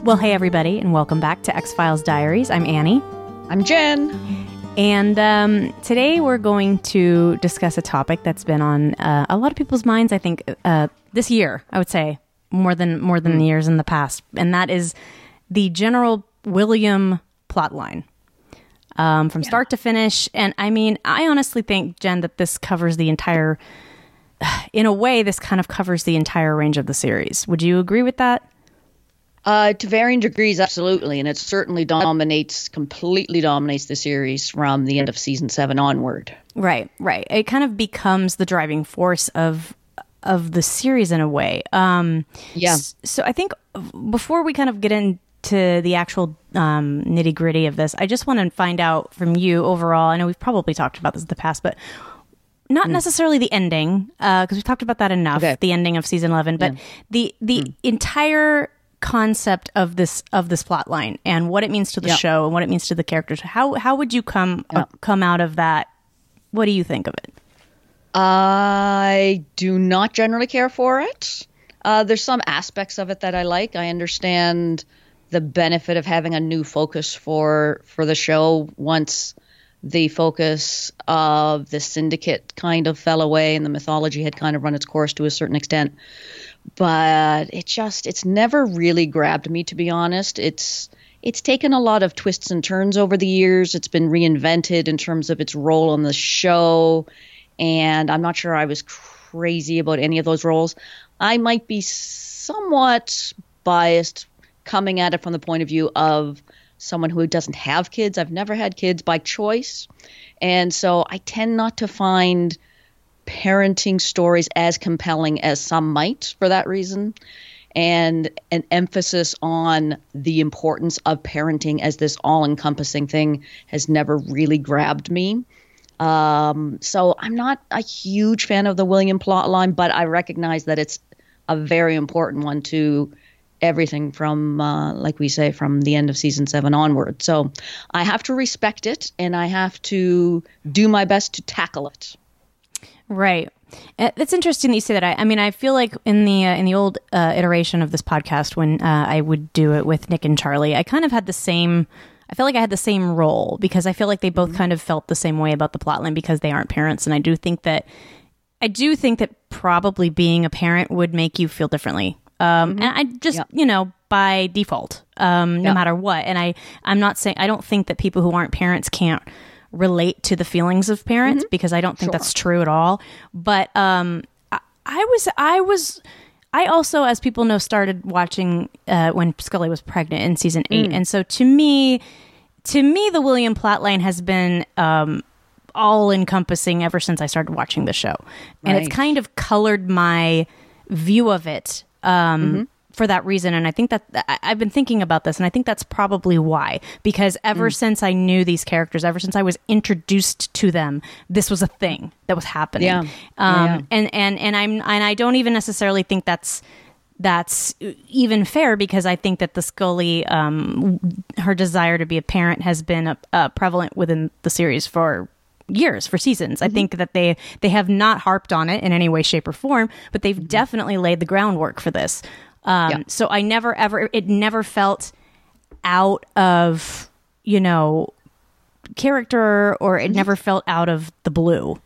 Well, hey, everybody, and welcome back to X-Files Diaries. I'm Annie. I'm Jen. And today we're going to discuss a topic that's been on a lot of people's minds, I think, this year, I would say, more than years in the past. And that is the general William plotline from start to finish. And I mean, I honestly think, Jen, that this covers the entire, in a way, this kind of covers the entire range of the series. Would you agree with that? To varying degrees, absolutely. And it certainly completely dominates the series from the end of season 7 onward. Right. It kind of becomes the driving force of the series in a way. So I think before we kind of get into the actual nitty gritty of this, I just want to find out from you overall. I know we've probably talked about this in the past, but not necessarily the ending, because we've talked about that enough, the ending of season 11, but the entire concept of this plot line and what it means to the show and what it means to the characters. How would you come out of that? What do you think of it? I do not generally care for it. There's some aspects of it that I like. I understand the benefit of having a new focus for the show once the focus of the syndicate kind of fell away and the mythology had kind of run its course to a certain extent. But it's never really grabbed me, to be honest. It's taken a lot of twists and turns over the years. It's been reinvented in terms of its role on the show. And I'm not sure I was crazy about any of those roles. I might be somewhat biased coming at it from the point of view of someone who doesn't have kids. I've never had kids by choice. And so I tend not to find parenting stories as compelling as some might for that reason. And an emphasis on the importance of parenting as this all-encompassing thing has never really grabbed me. So I'm not a huge fan of the William plotline, but I recognize that it's a very important one to everything from, like we say, from the end of season 7 onward. So I have to respect it, and I have to do my best to tackle it. Right. It's interesting that you say that. I mean, I feel like in the old iteration of this podcast, when I would do it with Nick and Charlie, I kind of had the same. I feel like I had the same role because I feel like they both kind of felt the same way about the plotline because they aren't parents, and I do think that probably being a parent would make you feel differently. And I just, by default, no matter what. And I'm not saying I don't think that people who aren't parents can't relate to the feelings of parents because I don't think that's true at all. But I also, as people know, started watching when Scully was pregnant in season 8. And so to me, the William plotline has been all encompassing ever since I started watching the show. And it's kind of colored my view of it for that reason. And I think that I've been thinking about this, and I think that's probably why, because ever since I knew these characters, ever since I was introduced to them, this was a thing that was happening. And I don't even necessarily think that's even fair, because I think that the Scully, her desire to be a parent has been prevalent within the series for years, for seasons. I think that they have not harped on it in any way, shape, or form, but they've definitely laid the groundwork for this. So I it never felt out of, character, or it never felt out of the blue.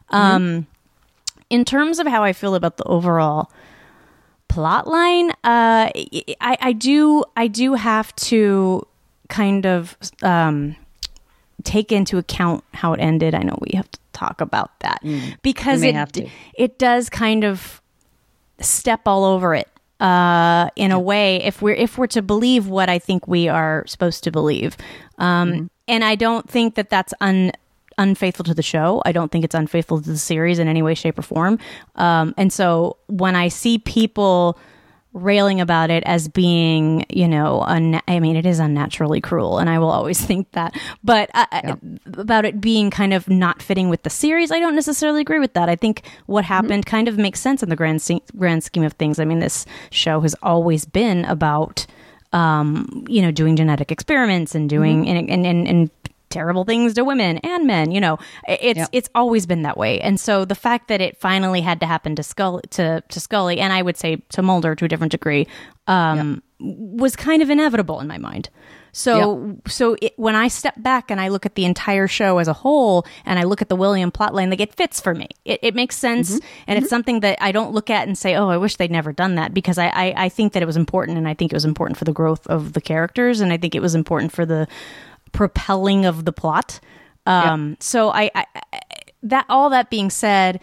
In terms of how I feel about the overall plot line, I do have to kind of take into account how it ended. I know we have to talk about that because it does kind of step all over it in a way, if we're to believe what I think we are supposed to believe. And I don't think that that's unfaithful to the show. I don't think it's unfaithful to the series in any way, shape, or form. And so when I see people railing about it as being, it is unnaturally cruel, and I will always think that. But about it being kind of not fitting with the series, I don't necessarily agree with that. I think what happened kind of makes sense in the grand scheme of things. I mean, this show has always been about, doing genetic experiments and doing and terrible things to women and men. You know, it's always been that way. And so the fact that it finally had to happen to Scully, and I would say to Mulder to a different degree, was kind of inevitable in my mind. So when I step back and I look at the entire show as a whole, and I look at the William plotline, like, it fits for me. It makes sense, and it's something that I don't look at and say, "Oh, I wish they'd never done that," because I think that it was important, and I think it was important for the growth of the characters, and I think it was important for the propelling of the plot. So all that being said,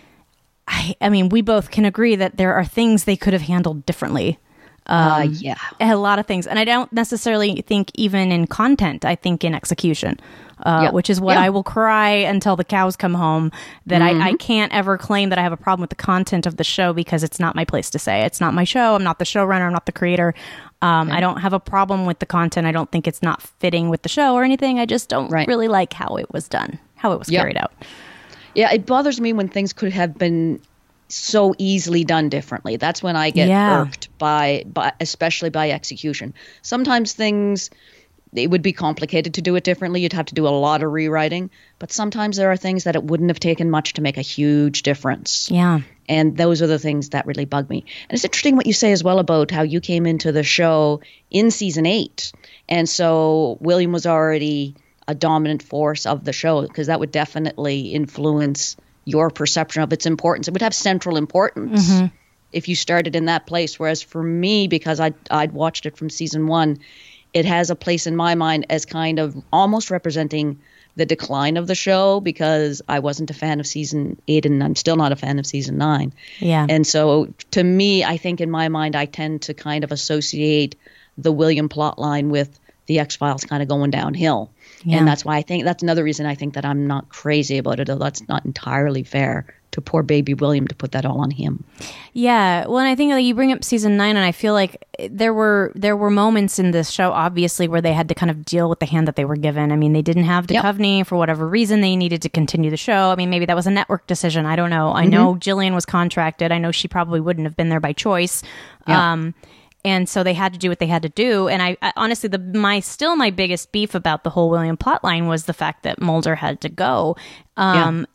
I mean, we both can agree that there are things they could have handled differently. A lot of things. And I don't necessarily think even in content, I think in execution, which is what I will cry until the cows come home, that I can't ever claim that I have a problem with the content of the show, because it's not my place to say. It's not my show. I'm not the showrunner. I'm not the creator. I don't have a problem with the content. I don't think it's not fitting with the show or anything. I just don't really like how it was done, how it was carried out. Yeah, it bothers me when things could have been so easily done differently. That's when I get irked by especially by execution. Sometimes things, it would be complicated to do it differently. You'd have to do a lot of rewriting, but sometimes there are things that it wouldn't have taken much to make a huge difference. Yeah. And those are the things that really bug me. And it's interesting what you say as well about how you came into the show in season 8. And so William was already a dominant force of the show, because that would definitely influence your perception of its importance. It would have central importance if you started in that place. Whereas for me, because I'd watched it from season 1, it has a place in my mind as kind of almost representing the decline of the show, because I wasn't a fan of season 8, and I'm still not a fan of season 9. Yeah. And so to me, I think in my mind, I tend to kind of associate the William plotline with the X-Files kind of going downhill. Yeah. And that's why I think that's another reason I think that I'm not crazy about it, although that's not entirely fair to poor baby William to put that all on him. Yeah. Well, and I think, like, you bring up season 9, and I feel like there were moments in this show, obviously, where they had to kind of deal with the hand that they were given. I mean, they didn't have Duchovny for whatever reason. They needed to continue the show. I mean, maybe that was a network decision. I don't know. I know Gillian was contracted. I know she probably wouldn't have been there by choice. Yeah. And so they had to do what they had to do. And I honestly, my biggest beef about the whole William plotline was the fact that Mulder had to go. And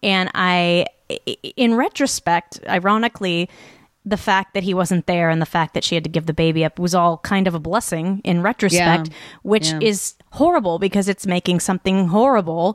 in retrospect, ironically, the fact that he wasn't there and the fact that she had to give the baby up was all kind of a blessing in retrospect, which is horrible, because it's making something horrible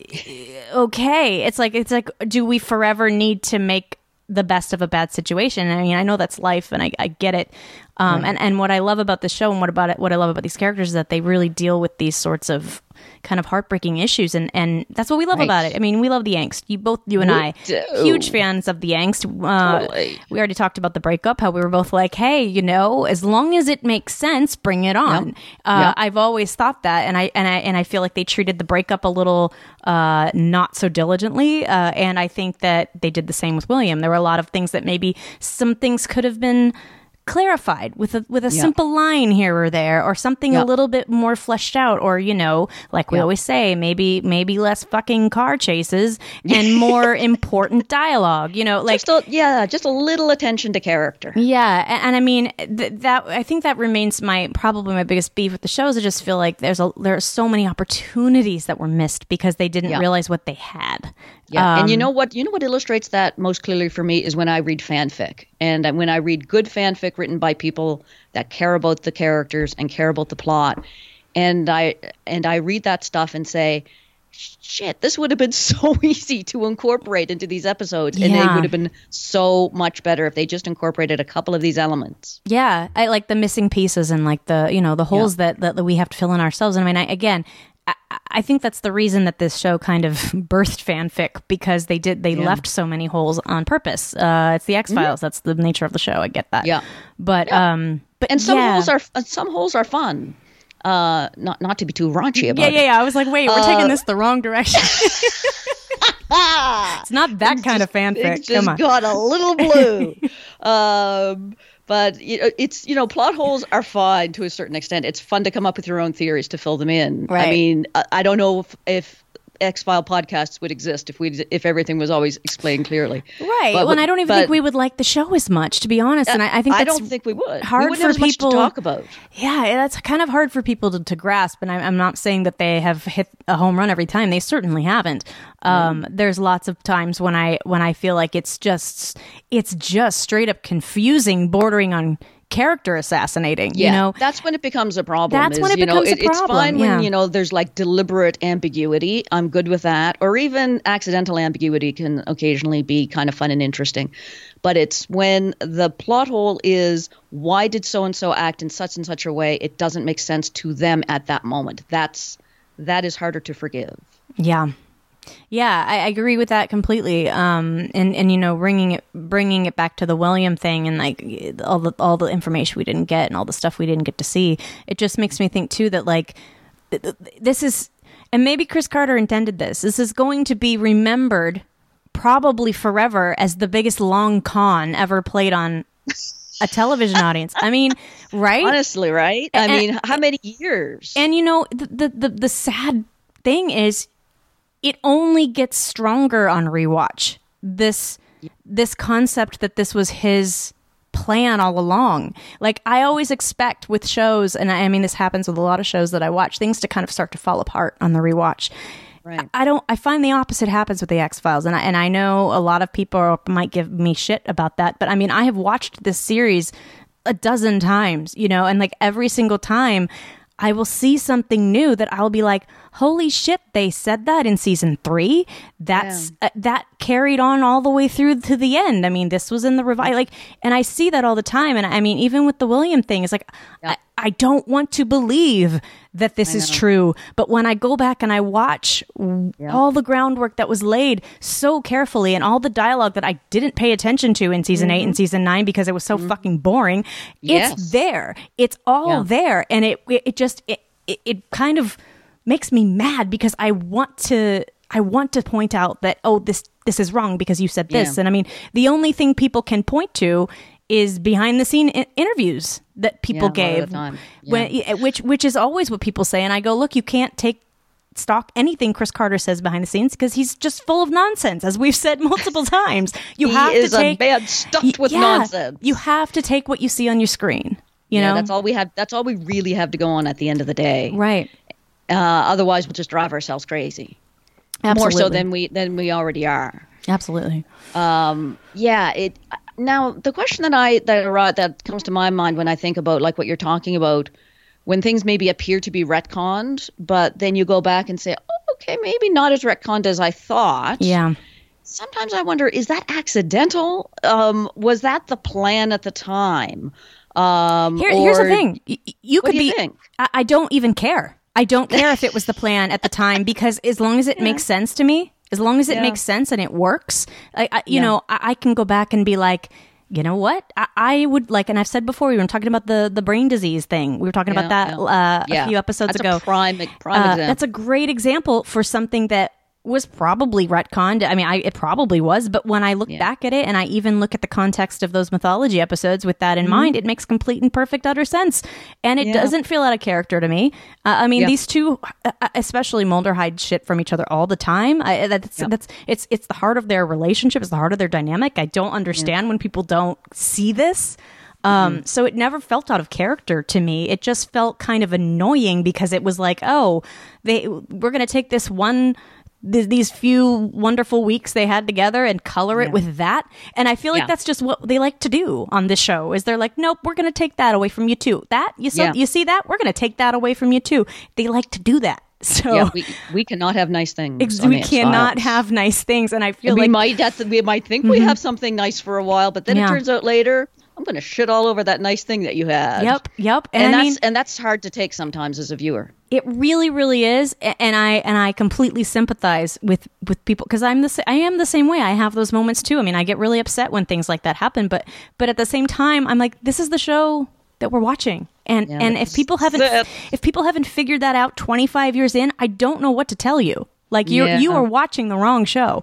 okay. It's like, do we forever need to make the best of a bad situation? I mean, I know that's life, and I get it. And what I love about the show, and what I love about these characters, is that they really deal with these sorts of kind of heartbreaking issues, and that's what we love about it. I mean, we love the angst. You and I, huge fans of the angst. Totally. We already talked about the breakup, how we were both like, hey, you know, as long as it makes sense, bring it on. I've always thought that, and I feel like they treated the breakup a little not so diligently, and I think that they did the same with William. There were a lot of things that maybe some things could have been clarified with a simple line here or there, or something a little bit more fleshed out, or, you know, like we always say, maybe less fucking car chases and more important dialogue, you know, like just a little attention to character. And I mean, that I think that remains probably my biggest beef with the show, is I just feel like there are so many opportunities that were missed because they didn't realize what they had. And you know what illustrates that most clearly for me is when I read fanfic. And when I read good fanfic written by people that care about the characters and care about the plot, and I read that stuff and say, shit, this would have been so easy to incorporate into these episodes, and they would have been so much better if they just incorporated a couple of these elements. Yeah, I like the missing pieces and like the, you know, the holes that we have to fill in ourselves. And I mean, I think that's the reason that this show kind of birthed fanfic, because they left so many holes on purpose. It's the X-Files. That's the nature of the show. I get that. Yeah. But some holes are fun. Not to be too raunchy about it. Yeah. I was like, wait, we're taking this the wrong direction. It's not that kind of fanfic. It's just got a little blue. But it's, you know, plot holes are fine to a certain extent. It's fun to come up with your own theories to fill them in. Right. I mean, I don't know if X-File podcasts would exist if everything was always explained clearly. Right. I don't even think we would like the show as much, to be honest. And I think I that's don't think we would. hard we wouldn't for have as much people to talk about. Yeah, that's kind of hard for people to grasp. And I'm not saying that they have hit a home run every time. They certainly haven't. There's lots of times when I feel like it's just straight up confusing, bordering on character assassinating. Yeah, you know, that's when it becomes a problem. That's when it becomes a problem. It's fine yeah. when there's like deliberate ambiguity. I'm good with that, or even accidental ambiguity can occasionally be kind of fun and interesting. But it's when the plot hole is, why did so and so act in such and such a way? It doesn't make sense to them at that moment. That is harder to forgive. Yeah. Yeah, I agree with that completely. And bringing it back to the William thing and like all the information we didn't get and all the stuff we didn't get to see, it just makes me think too that like this is, and maybe Chris Carter intended this. This is going to be remembered probably forever as the biggest long con ever played on a television audience. I mean, right? Honestly, right? I mean, how many years? And the sad thing is, it only gets stronger on rewatch. This concept that this was his plan all along. Like, I always expect with shows, and I mean this happens with a lot of shows that I watch, things to kind of start to fall apart on the rewatch. Right. I find the opposite happens with the X-Files, and I know a lot of people might give me shit about that, but I mean, I have watched this series a dozen times, and like every single time I will see something new that I'll be like, holy shit, they said that in season 3. That carried on all the way through to the end. I mean, this was in the revival, and I see that all the time. And I mean, even with the William thing, it's like, I don't want to believe that this is true. But when I go back and I watch all the groundwork that was laid so carefully and all the dialogue that I didn't pay attention to in season 8 and season 9 because it was so fucking boring, it's there. It's all there. And it just kind of makes me mad because I want to point out that, oh, this is wrong because you said this. And I mean, the only thing people can point to is behind the scene interviews that people gave, which is always what people say. And I go, look, you can't take stock anything Chris Carter says behind the scenes because he's just full of nonsense, as we've said multiple times. He is a man stuffed with nonsense. You have to take what you see on your screen. You know, that's all we have. That's all we really have to go on at the end of the day. Right. Otherwise, we'll just drive ourselves crazy. Absolutely. More so than we already are. Absolutely. Now, the question that comes to my mind when I think about like what you're talking about, when things maybe appear to be retconned, but then you go back and say, oh, okay, maybe not as retconned as I thought. Yeah. Sometimes I wonder, is that accidental? Was that the plan at the time? Here's the thing. You what could do you think? I don't even care. I don't care if it was the plan at the time because as long as it makes sense to me, as long as it makes sense and it works, I can go back and be like, you know what? I would like, and I've said before, we were talking about the brain disease thing. We were talking about that a few episodes ago. That's a prime example. That's a great example for something that was probably retconned. I mean, it probably was, but when I look back at it and I even look at the context of those mythology episodes with that in mind, it makes complete and perfect utter sense. And it doesn't feel out of character to me. I mean, these two, especially Mulder, hide shit from each other all the time. It's the heart of their relationship. It's the heart of their dynamic. I don't understand when people don't see this. So it never felt out of character to me. It just felt kind of annoying because it was like, oh, we're going to take this these few wonderful weeks they had together and color it with that. And I feel like that's just what they like to do on this show is they're like, nope, we're going to take that away from you too. You see that? We're going to take that away from you too. They like to do that. So we cannot have nice things. We cannot have nice things. And I feel we might think we have something nice for a while, but then it turns out later, I'm going to shit all over that nice thing that you had. Yep. And that's hard to take sometimes as a viewer. It really, really is, and I completely sympathize with people because I am the same way. I have those moments too. I mean, I get really upset when things like that happen, but at the same time, I'm like, this is the show that we're watching, and if people haven't figured that out 25 years in, I don't know what to tell you. Like you are watching the wrong show.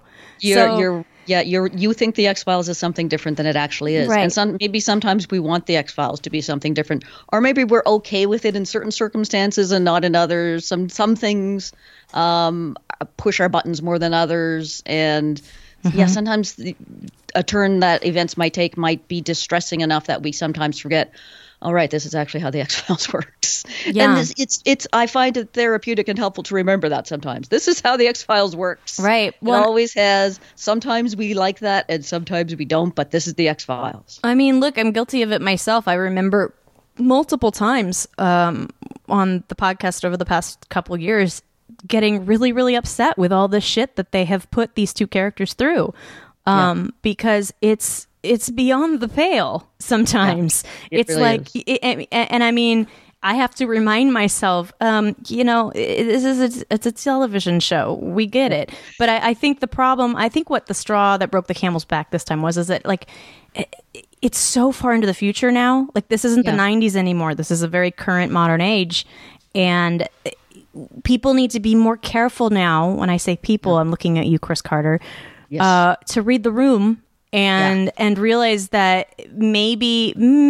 You think the X-Files is something different than it actually is. Right. And maybe sometimes we want the X-Files to be something different. Or maybe we're okay with it in certain circumstances and not in others. Some things are push our buttons more than others. And yeah, sometimes a turn that events might take might be distressing enough that we sometimes forget, all right, this is actually how the X-Files works. Yeah. And it's I find it therapeutic and helpful to remember that sometimes. This is how the X-Files works. Right. Well, it always has. Sometimes we like that and sometimes we don't, but this is the X-Files. I mean, look, I'm guilty of it myself. I remember multiple times on the podcast over the past couple years getting really, really upset with all the shit that they have put these two characters through, because it's beyond the pale sometimes. Yeah, it's really like, is. and I mean, I have to remind myself, it's a television show. We get it. But I think what the straw that broke the camel's back this time is that, like, it's so far into the future now. Like, this isn't the 90s anymore. This is a very current modern age. And people need to be more careful now. When I say people, I'm looking at you, Chris Carter, to read the room and realize that maybe,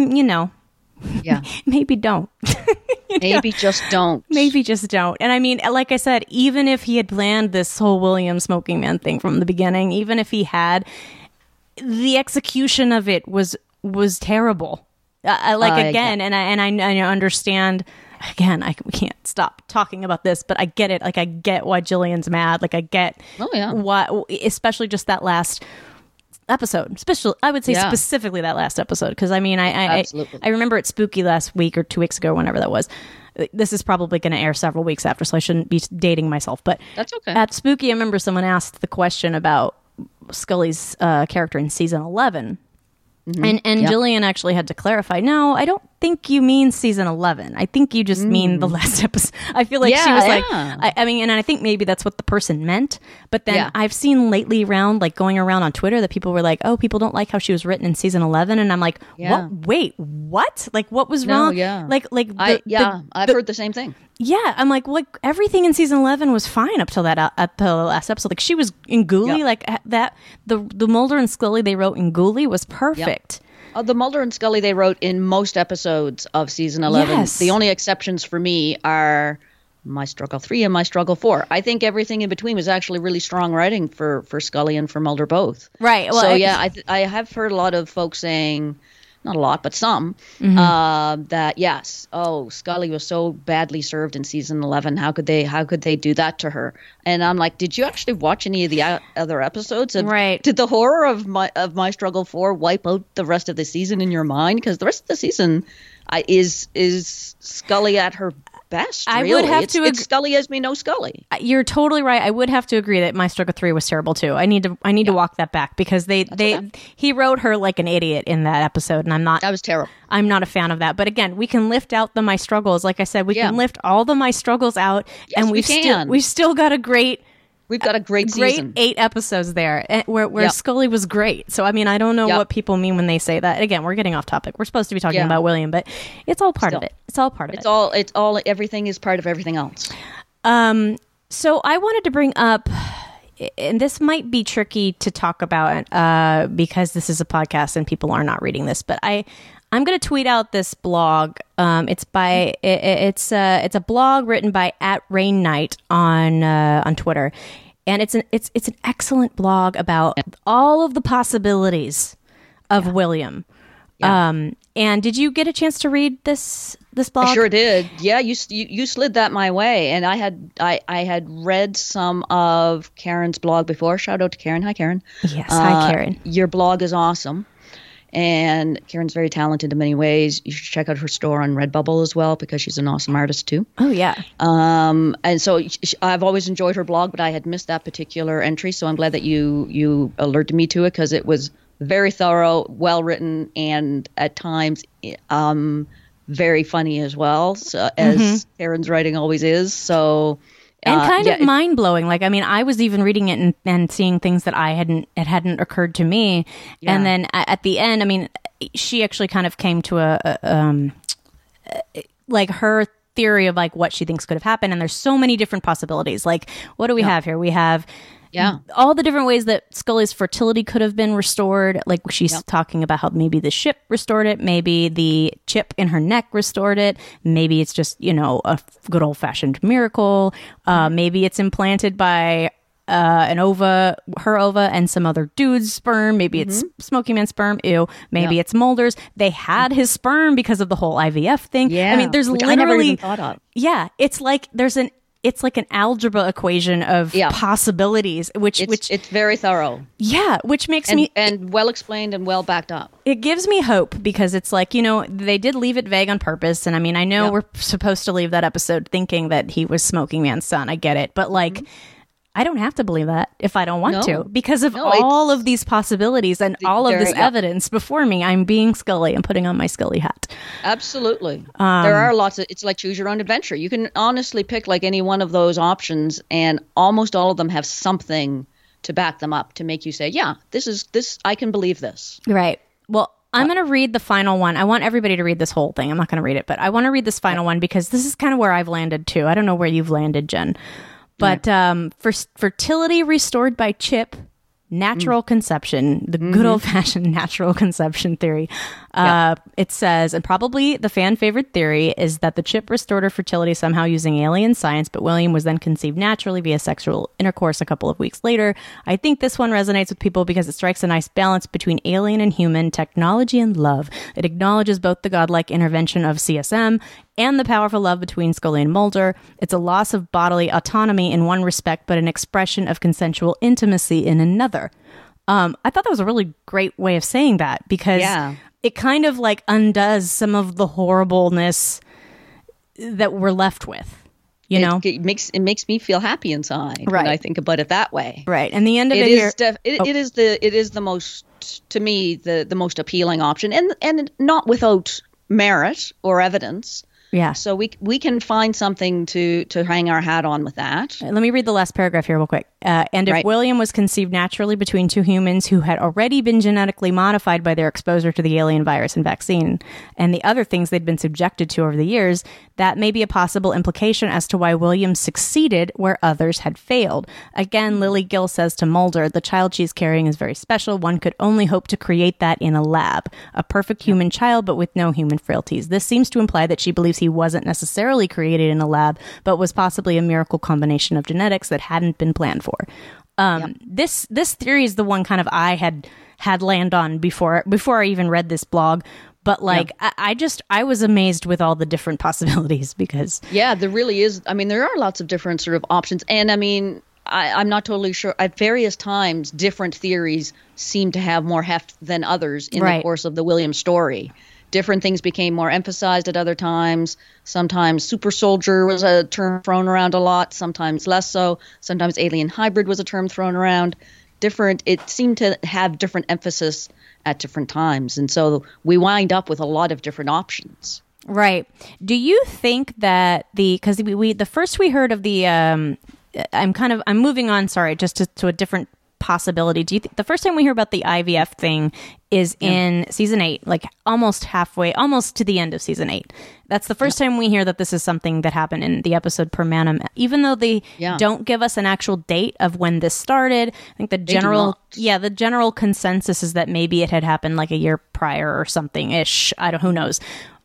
maybe don't. Maybe just don't. Maybe just don't. And I mean, like I said, even if he had planned this whole William Smoking Man thing from the beginning, even if he had, the execution of it was terrible. Again, and I understand. Again, we can't stop talking about this, but I get it. Like, I get why Jillian's mad. Like, I get why, especially just that last episode. I would say specifically that last episode, because I mean, I remember it Spooky last week or 2 weeks ago, whenever that was. This is probably going to air several weeks after, so I shouldn't be dating myself. But that's okay. At Spooky, I remember someone asked the question about Scully's character in season 11. And Jillian actually had to clarify, no, I don't think you mean season 11. I think you just mean the last episode. I feel like she was like, I mean, and I think maybe that's what the person meant. But then I've seen lately going around on Twitter that people were like, oh, people don't like how she was written in season 11. And I'm like, what? Wait, what? Like, what was wrong? Yeah. I've heard the same thing. Yeah, I'm like everything in season 11 was fine up till the last episode. Like, she was in Ghoulie, like that. The Mulder and Scully they wrote in Ghoulie was perfect. The Mulder and Scully they wrote in most episodes of season 11. Yes. The only exceptions for me are My Struggle 3 and My Struggle 4. I think everything in between was actually really strong writing for Scully and for Mulder both. Right. Well, so I have heard a lot of folks saying, not a lot, but some, that yes, Scully was so badly served in season 11. How could they do that to her? And I'm like, did you actually watch any of the other episodes? Right. Did the horror of My Struggle 4 wipe out the rest of the season in your mind? Because the rest of the season is Scully at her best. Really. I would have to agree. It's Scully as we know Scully. You're totally right. I would have to agree that My Struggle 3 was terrible too. I need to walk that back, because he wrote her like an idiot in that episode, and that was terrible. I'm not a fan of that. But again, we can lift out the My Struggles. Like I said, we can lift all the My Struggles out, and we've still got a great. We've got a great season. 8 episodes there where Scully was great. So, I mean, I don't know what people mean when they say that. Again, we're getting off topic. We're supposed to be talking about William, but it's all part of it. It's all part of it. Everything is part of everything else. So I wanted to bring up, and this might be tricky to talk about because this is a podcast and people are not reading this, but I'm going to tweet out this blog. It's a blog written by @RainKnight on Twitter, and it's an excellent blog about all of the possibilities of William. Yeah. And did you get a chance to read this blog? I sure did. Yeah, you slid that my way, and I had read some of Karen's blog before. Shout out to Karen. Hi, Karen. Yes, hi, Karen. Your blog is awesome. And Karen's very talented in many ways. You should check out her store on Redbubble as well, because she's an awesome artist too. Oh, yeah. And so I've always enjoyed her blog, but I had missed that particular entry. So I'm glad that you alerted me to it, because it was very thorough, well written, and at times very funny as well, so, as Karen's writing always is. So. And kind of mind-blowing. Like, I mean, I was even reading it and seeing things that it hadn't occurred to me. Yeah. And then at the end, I mean, she actually kind of came to like her theory of like what she thinks could have happened. And there's so many different possibilities. Like, what do we have here? We have Yeah. all the different ways that Scully's fertility could have been restored. Like she's talking about how maybe the ship restored it, maybe the chip in her neck restored it, maybe it's just, a good old fashioned miracle. Maybe it's implanted by her ova and some other dude's sperm. Maybe it's Smoky Man's sperm. Ew. Maybe it's Mulder's. They had his sperm because of the whole IVF thing. Yeah. I mean, there's which literally I never even thought of. Yeah, it's like it's like an algebra equation of possibilities, which it's very thorough. Yeah, which makes and well explained and well backed up. It gives me hope because it's like, they did leave it vague on purpose. And I mean, I know we're supposed to leave that episode thinking that he was Smoking Man's son. I get it. But like, I don't have to believe that if I don't want to because of all of these possibilities and all of this evidence before me. I'm being Scully. I'm putting on my Scully hat. Absolutely. There are lots of, it's like choose your own adventure. You can honestly pick like any one of those options and almost all of them have something to back them up to make you say, yeah, this, I can believe this. Right. Well, I'm going to read the final one. I want everybody to read this whole thing. I'm not going to read it, but I want to read this final one because this is kind of where I've landed too. I don't know where you've landed, Jen. But for fertility restored by chip, natural conception, the good old-fashioned natural conception theory, it says, and probably the fan favorite theory is that the chip restored her fertility somehow using alien science, but William was then conceived naturally via sexual intercourse a couple of weeks later. I think this one resonates with people because it strikes a nice balance between alien and human, technology and love. It acknowledges both the godlike intervention of CSM and the powerful love between Scully and Mulder. It's a loss of bodily autonomy in one respect, but an expression of consensual intimacy in another. I thought that was a really great way of saying that because it kind of like undoes some of the horribleness that we're left with. It makes me feel happy inside when I think about it that way. Right, and the end of it is the most, to me, the most appealing option, and not without merit or evidence. Yeah. So we can find something to hang our hat on with that. Let me read the last paragraph here real quick. And if William was conceived naturally between two humans who had already been genetically modified by their exposure to the alien virus and vaccine and the other things they'd been subjected to over the years, that may be a possible implication as to why William succeeded where others had failed. Again, Lily Gill says to Mulder, the child she's carrying is very special. One could only hope to create that in a lab. A perfect human child, but with no human frailties. This seems to imply that she believes he wasn't necessarily created in a lab, but was possibly a miracle combination of genetics that hadn't been planned for. This theory is the one kind of I had land on before I even read this blog. But like, I was amazed with all the different possibilities because there really is. I mean, there are lots of different sort of options, and I mean, I'm not totally sure. At various times, different theories seem to have more heft than others in the course of the William story. Different things became more emphasized at other times. Sometimes super soldier was a term thrown around a lot, sometimes less so. Sometimes alien hybrid was a term thrown around. It seemed to have different emphasis at different times. And so we wind up with a lot of different options. Right. Do you think that because the first we heard of the, I'm moving on, sorry, just to a different possibility. Do you think the first time we hear about the IVF thing is in season 8, like almost to the end of season 8? That's the first time we hear that this is something that happened in the episode Per Manum, even though they don't give us an actual date of when this started. I think the general consensus is that maybe it had happened like a year prior or something ish. Who knows?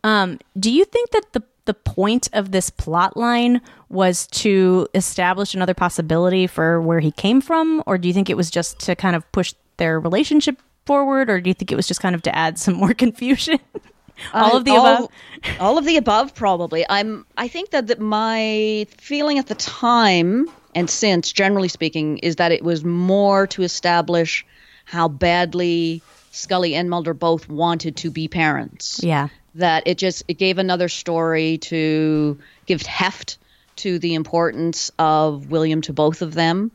Do you think that the point of this plot line was to establish another possibility for where he came from? Or do you think it was just to kind of push their relationship forward? Or do you think it was just kind of to add some more confusion? All of the above? All of the above, probably. I think that my feeling at the time and since, generally speaking, is that it was more to establish how badly Scully and Mulder both wanted to be parents. Yeah. That it gave another story to give heft to the importance of William to both of them,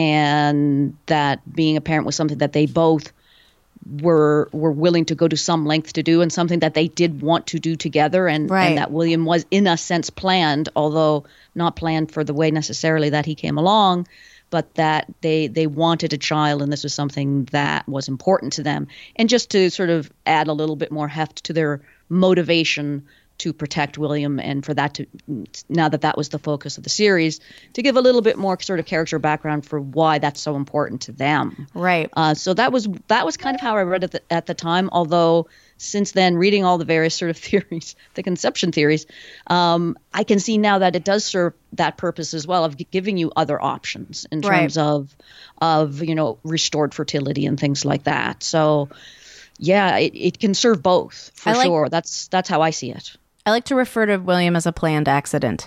and that being a parent was something that they both were willing to go to some length to do, and something that they did want to do together, and that William was in a sense planned, although not planned for the way necessarily that he came along, but that they wanted a child, and this was something that was important to them. And just to sort of add a little bit more heft to their motivation to protect William, and for that to, now that that was the focus of the series, to give a little bit more sort of character background for why that's so important to them. Right. So that was kind of how I read it at the time. Although since then, reading all the various sort of theories, the conception theories, I can see now that it does serve that purpose as well, of giving you other options in terms of restored fertility and things like that. So yeah, it can serve both for sure. That's how I see it. I like to refer to William as a planned accident.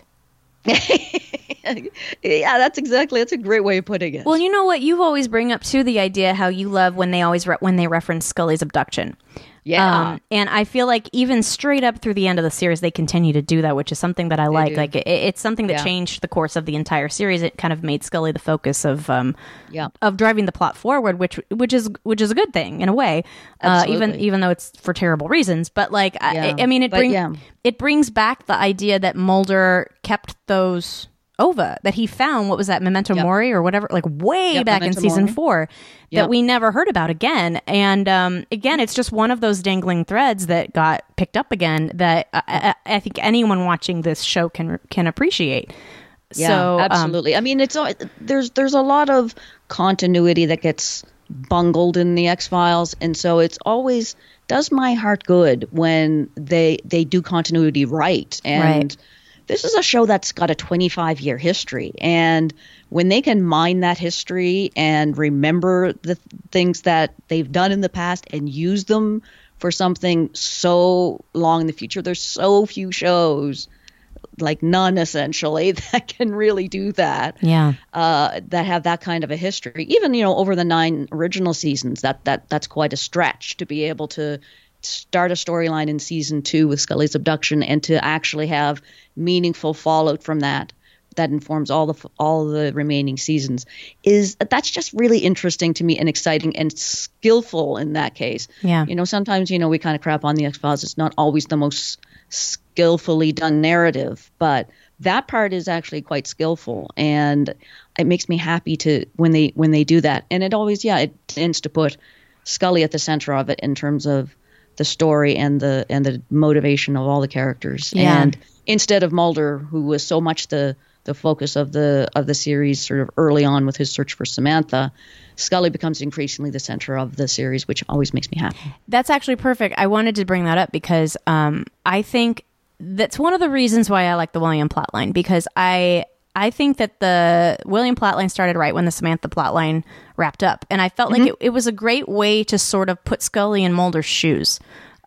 Yeah, that's a great way of putting it. Well, you know what? You always bring up too the idea how you love when they always when they reference Scully's abduction. Yeah. And I feel like even straight up through the end of the series, they continue to do that, which is something that I like. do. Like it's something that changed the course of the entire series. It kind of made Scully the focus of driving the plot forward, which is a good thing in a way, even though it's for terrible reasons. But like, I mean, it brings back the idea that Mulder kept those ova that he found. What was that, Memento Mori or whatever, like way back Memento in season 4 that we never heard about again. And again, it's just one of those dangling threads that got picked up again that I think anyone watching this show can appreciate. Yeah, so, absolutely. I mean, there's a lot of continuity that gets bungled in the X-Files, and so it's always does my heart good when they do continuity right. And this is a show that's got a 25-year history, and when they can mine that history and remember the things that they've done in the past and use them for something so long in the future, there's so few shows, like none essentially, that can really do that. Yeah. That have that kind of a history. Even, over the 9 original seasons, that's quite a stretch to be able to start a storyline in season 2 with Scully's abduction and to actually have meaningful fallout from that informs all the remaining seasons. That's just really interesting to me and exciting and skillful in that case. Yeah. Sometimes, we kind of crap on the X-Files. It's not always the most skillfully done narrative, but that part is actually quite skillful, and it makes me happy to when they do that. And it always, it tends to put Scully at the center of it in terms of the story and the motivation of all the characters. Yeah. And instead of Mulder, who was so much the focus of the series sort of early on with his search for Samantha, Scully becomes increasingly the center of the series, which always makes me happy. That's actually perfect. I wanted to bring that up because I think that's one of the reasons why I like the William plotline, because I think that the William plotline started right when the Samantha plotline wrapped up. And I felt like it was a great way to sort of put Scully in Mulder's shoes.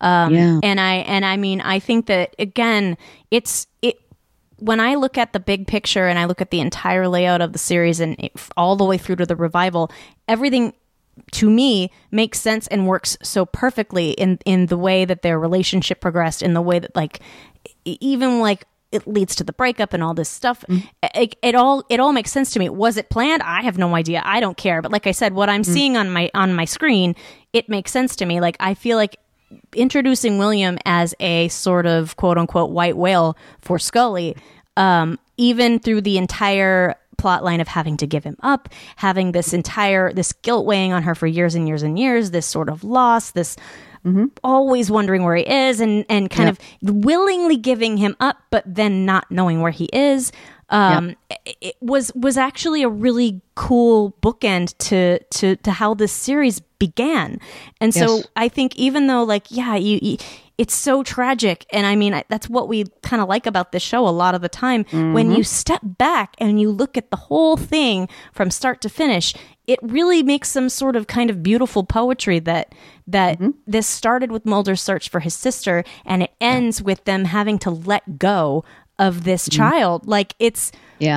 And I mean, I think that, again, when I look at the big picture and I look at the entire layout of the series and all the way through to the revival, everything to me makes sense and works so perfectly in the way that their relationship progressed, in the way that, like, even like it leads to the breakup and all this stuff. It all makes sense to me. Was it planned? I have no idea. I don't care. But like I said, what I'm seeing on my screen, it makes sense to me. Like, I feel like introducing William as a sort of quote unquote white whale for Scully, even through the entire plot line of having to give him up, having this guilt weighing on her for years and years and years, this sort of loss, this always wondering where he is, and kind of willingly giving him up, but then not knowing where he is. It was actually a really cool bookend to how this series began. And so I think, even though, like, it's so tragic, and I mean, that's what we kind of like about this show a lot of the time. When you step back and you look at the whole thing from start to finish, it really makes some sort of kind of beautiful poetry that this started with Mulder's search for his sister, and it ends with them having to let go of this child. Like, it's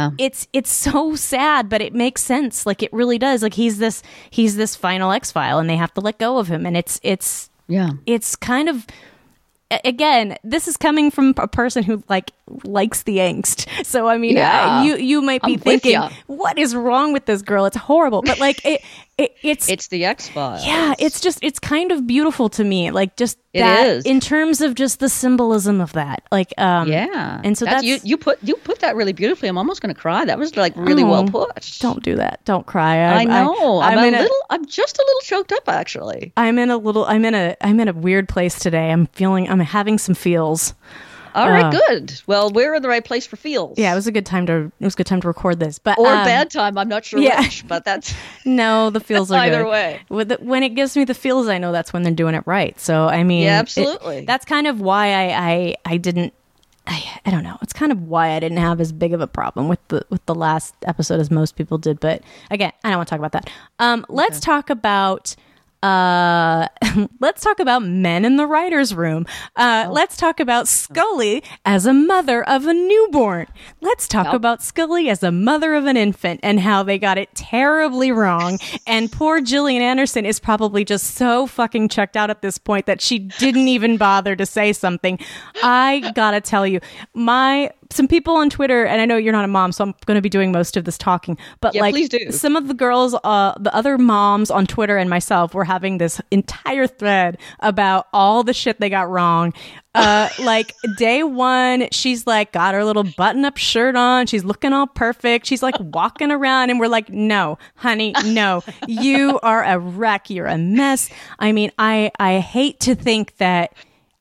so sad, but it makes sense. Like, it really does. Like, he's this final X-File, and they have to let go of him, and it's kind of, again, this is coming from a person who likes the angst. So I mean, you might be thinking, what is wrong with this girl? It's horrible. But like it's the X-Files. Yeah, it's kind of beautiful to me. Like, just it that is. In terms of just the symbolism of that. Like and so that's you put that really beautifully. I'm almost going to cry. That was like really well put. Don't do that. Don't cry. I know. I'm just a little choked up, actually. I'm in a weird place today. I'm having some feels. All right, good. Well, we're in the right place for feels. Yeah, it was a good time to record this, but or bad time. I'm not sure which, but that's no. The feels are either good. way. When it gives me the feels, I know that's when they're doing it right. So I mean, yeah, absolutely. That's kind of why I didn't. I don't know. It's kind of why I didn't have as big of a problem with the last episode as most people did. But again, I don't want to talk about that. Let's talk about. Let's talk about men in the writer's room. Let's talk about Scully as a mother of a newborn. Let's talk about Scully as a mother of an infant and how they got it terribly wrong. And poor Gillian Anderson is probably just so fucking checked out at this point that she didn't even bother to say something. I gotta tell you, some people on Twitter, and I know you're not a mom, so I'm going to be doing most of this talking, but yeah, please do. Some of the girls, the other moms on Twitter and myself were having this entire thread about all the shit they got wrong. Like day one, she's like got her little button-up shirt on. She's looking all perfect. She's like walking around and we're like, no, honey, no, you are a wreck. You're a mess. I mean, I hate to think that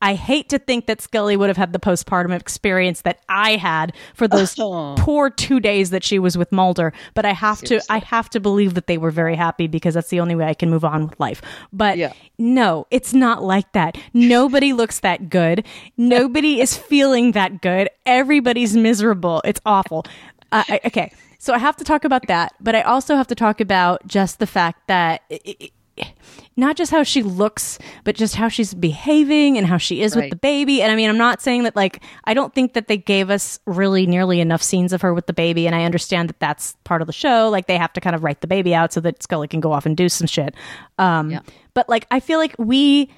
Scully would have had the postpartum experience that I had for those poor 2 days that she was with Mulder. But I have to believe that they were very happy because that's the only way I can move on with life. But no, it's not like that. Nobody looks that good. Nobody is feeling that good. Everybody's miserable. It's awful. Okay. So I have to talk about that, but I also have to talk about just the fact that not just how she looks, but just how she's behaving and how she is with the baby. And I mean, I'm not saying that I don't think that they gave us really nearly enough scenes of her with the baby. And I understand that that's part of the show. Like they have to kind of write the baby out so that Scully can go off and do some shit. But I feel like we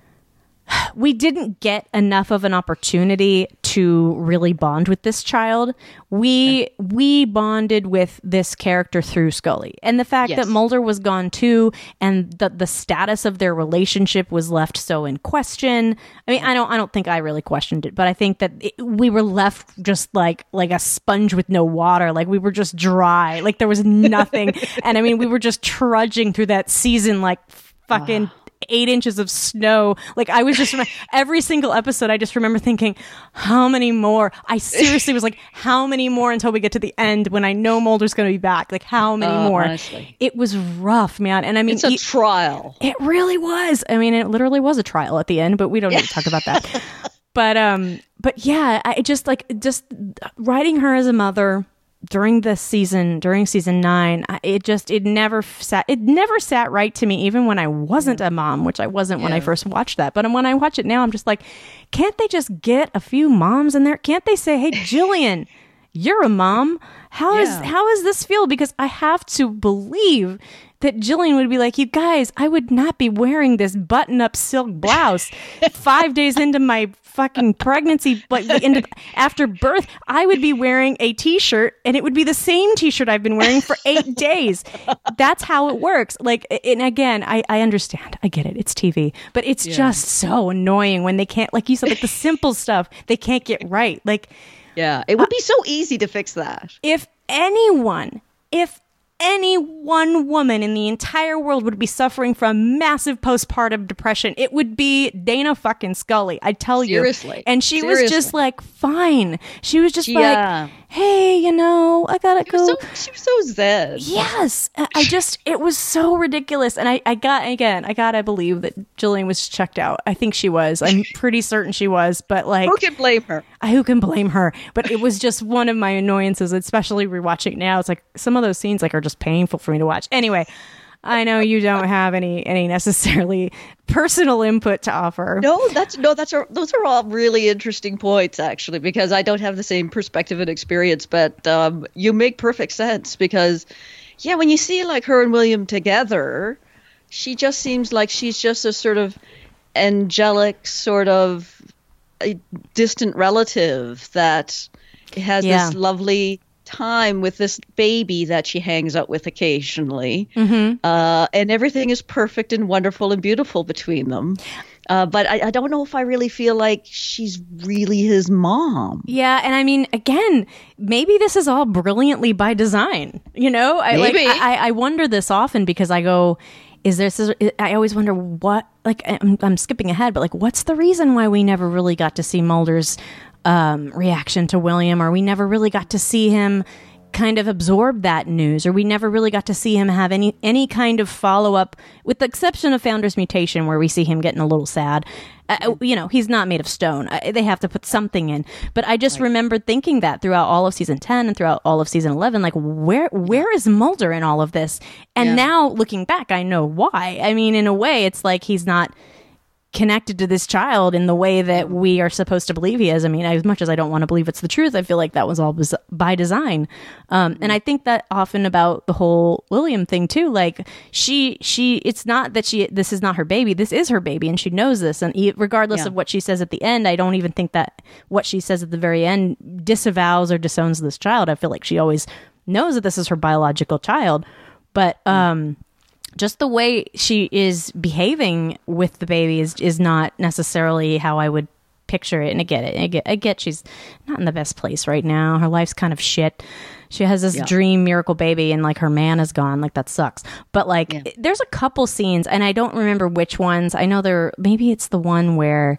didn't get enough of an opportunity to really bond with this child. We bonded with this character through Scully. And the fact that Mulder was gone too, and the status of their relationship was left so in question. I mean, I don't think I really questioned it, but I think that we were left just like a sponge with no water. Like we were just dry. Like there was nothing. And I mean, we were just trudging through that season like fucking 8 inches of snow. Like I was just every single episode I just remember thinking, how many more? I seriously was like, how many more until we get to the end when I know Mulder's going to be back? Like how many more? Honestly. It was rough, man. And I mean, it's a trial. It really was. I mean, it literally was a trial at the end, but we don't need to talk about that. But yeah, I just writing her as a mother during season 9, it never sat right to me, even when I wasn't a mom, which I wasn't when I first watched that. But when I watch it now, I'm just like, can't they just get a few moms in there? Can't they say, hey, Jillian, you're a mom. How is this feel? Because I have to believe that Jillian would be like, you guys, I would not be wearing this button-up silk blouse 5 days into my fucking pregnancy, but after birth, I would be wearing a t-shirt, and it would be the same t-shirt I've been wearing for 8 days. That's how it works. Like, and again, I understand. I get it. It's TV. But it's just so annoying when they can't, like you said, like the simple stuff, they can't get right. Like, yeah, it would be so easy to fix that. If any one woman in the entire world would be suffering from massive postpartum depression, it would be Dana fucking Scully. I tell you. Seriously. And she was just like, fine. She was just like, hey, I gotta go. She was so zen. Yes. It was so ridiculous. And I gotta believe that Jillian was checked out. I think she was. I'm pretty certain she was. But like, who can blame her? Who can blame her? But it was just one of my annoyances, especially rewatching it now. It's like some of those scenes are just painful for me to watch. Anyway, I know you don't have any necessarily personal input to offer. Those are all really interesting points, actually, because I don't have the same perspective and experience. But you make perfect sense because, when you see like her and William together, she just seems like she's just a sort of angelic, sort of a distant relative that has this lovely time with this baby that she hangs out with occasionally. Mm-hmm. And everything is perfect and wonderful and beautiful between them. But I don't know if I really feel like she's really his mom. Yeah, and I mean, again, maybe this is all brilliantly by design. Maybe. I wonder this often because I go, I always wonder what, like, I'm skipping ahead, but like, what's the reason why we never really got to see Mulder's reaction to William, or we never really got to see him kind of absorb that news, or we never really got to see him have any kind of follow-up, with the exception of Founder's Mutation, where we see him getting a little sad. He's not made of stone. They have to put something in. But I just remembered thinking that throughout all of season 10 and throughout all of season 11, like, where is Mulder in all of this? And now looking back, I know why. I mean, in a way, it's like he's not connected to this child in the way that we are supposed to believe he is. I mean, as much as I don't want to believe it's the truth, I feel like that was all by design. And I think that often about the whole William thing too. Like it's not that this is not her baby. This is her baby, and she knows this. And regardless of what she says at the end, I don't even think that what she says at the very end disavows or disowns this child. I feel like she always knows that this is her biological child. But, just the way she is behaving with the baby is not necessarily how I would picture it. And I get she's not in the best place right now. Her life's kind of shit. She has this dream miracle baby, and like her man is gone. Like, that sucks. But like, there's a couple scenes, and I don't remember which ones. I know maybe it's the one where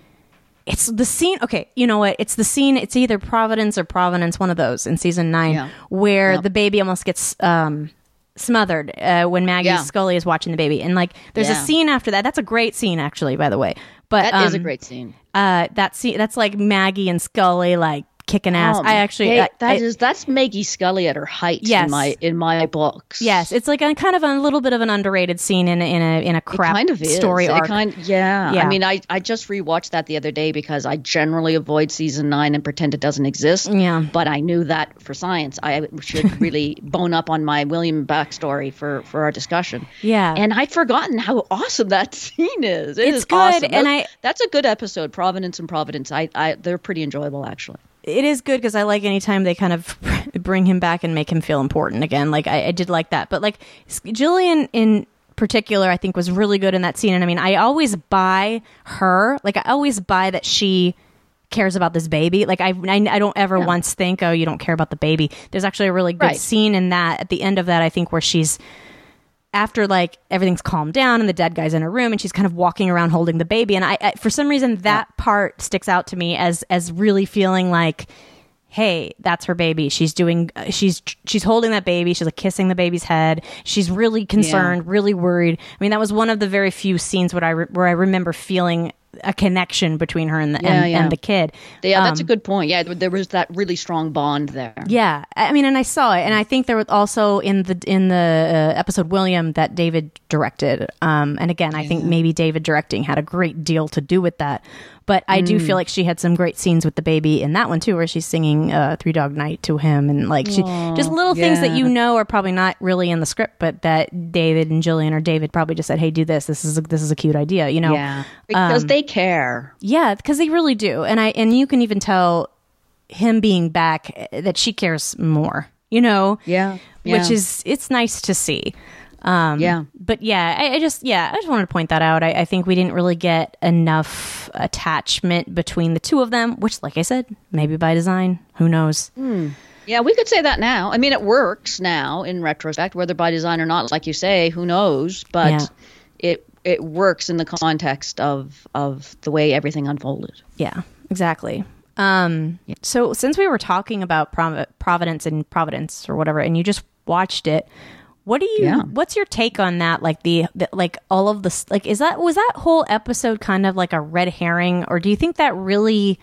it's the scene. Okay, you know what? It's the scene. It's either Providence or Provenance, one of those in season 9, where the baby almost gets smothered when Maggie Scully is watching the baby, and like there's a scene after that. That's a great scene, actually, by the way. But that is a great scene. That scene, that's like Maggie and Scully like kicking ass. That's Maggie Scully at her height. Yes. in my books. Yes, it's like a kind of a little bit of an underrated scene in a crap kind of story arc. I mean, I just rewatched that the other day because I generally avoid season 9 and pretend it doesn't exist. Yeah, but I knew that for science I should really bone up on my William backstory for our discussion. Yeah, and I'd forgotten how awesome that scene is. It's good, awesome. and that's a good episode. Providence and Providence. They're pretty enjoyable, actually. It is good because I like anytime they kind of bring him back and make him feel important again. Like, I did like that. But like, Jillian in particular, I think was really good in that scene. And I mean, I always buy her. Like, I always buy that she cares about this baby. Like, I don't ever once think, oh, you don't care about the baby. There's actually a really good scene in that, at the end of that, I think, where she's, after like everything's calmed down and the dead guy's in her room, and she's kind of walking around holding the baby, and I for some reason that part sticks out to me as really feeling like, hey, that's her baby. She's holding that baby. She's like kissing the baby's head. She's really concerned, really worried. I mean, that was one of the very few scenes where I remember feeling a connection between her and the kid. Yeah, that's a good point. Yeah, there was that really strong bond there. Yeah, I mean, and I saw it, and I think there was also in the episode William that David directed. And again, I think maybe David directing had a great deal to do with that. But I do feel like she had some great scenes with the baby in that one too, where she's singing Three Dog Night to him, and like just little things that are probably not really in the script, but that David and Jillian, or David probably just said, "Hey, do this. This is a cute idea," you know? Yeah, because they care. Yeah, because they really do, and you can even tell him being back that she cares more. You know? Yeah. Which is, it's nice to see. But I just wanted to point that out. I think we didn't really get enough attachment between the two of them, which, like I said, maybe by design, who knows? Yeah, we could say that now. I mean, it works now in retrospect, whether by design or not, like you say, who knows? But it works in the context of the way everything unfolded. Yeah, exactly. So since we were talking about Providence and Providence or whatever, and you just watched it, what's your take on that? Like like all of this, like, was that whole episode kind of like a red herring, or do you think that really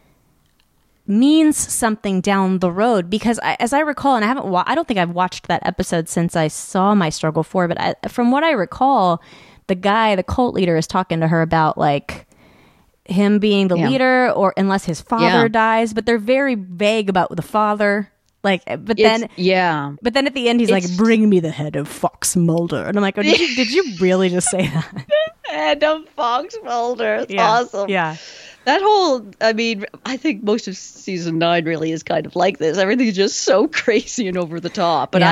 means something down the road? Because as I recall, and I don't think I've watched that episode since I saw My Struggle 4, but from what I recall, the cult leader, is talking to her about like him being the leader, or unless his father dies, but they're very vague about the father. Like, but then at the end he's like, "Bring me the head of Fox Mulder," and I'm like, "Oh, did you really just say that?" Head of Fox Mulder, it's awesome. Yeah, that whole, I mean, I think most of season 9 really is kind of like this. Everything's just so crazy and over the top, but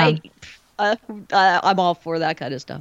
I'm all for that kind of stuff.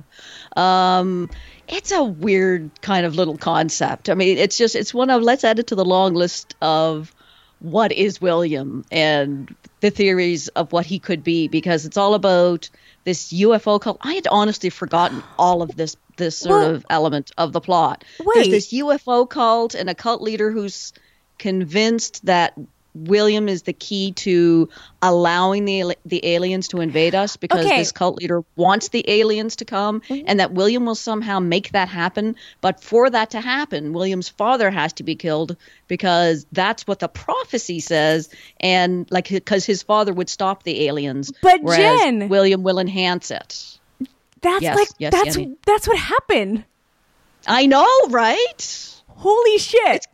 It's a weird kind of little concept. I mean, it's one of, let's add it to the long list of what is William and the theories of what he could be, because it's all about this UFO cult. I had honestly forgotten all of this sort of element of the plot. There's this UFO cult and a cult leader who's convinced that William is the key to allowing the aliens to invade us, because this cult leader wants the aliens to come, and that William will somehow make that happen. But for that to happen, William's father has to be killed, because that's what the prophecy says, and like because his father would stop the aliens, but whereas Jen, William will enhance it. That's what happened. I know, right? Holy shit.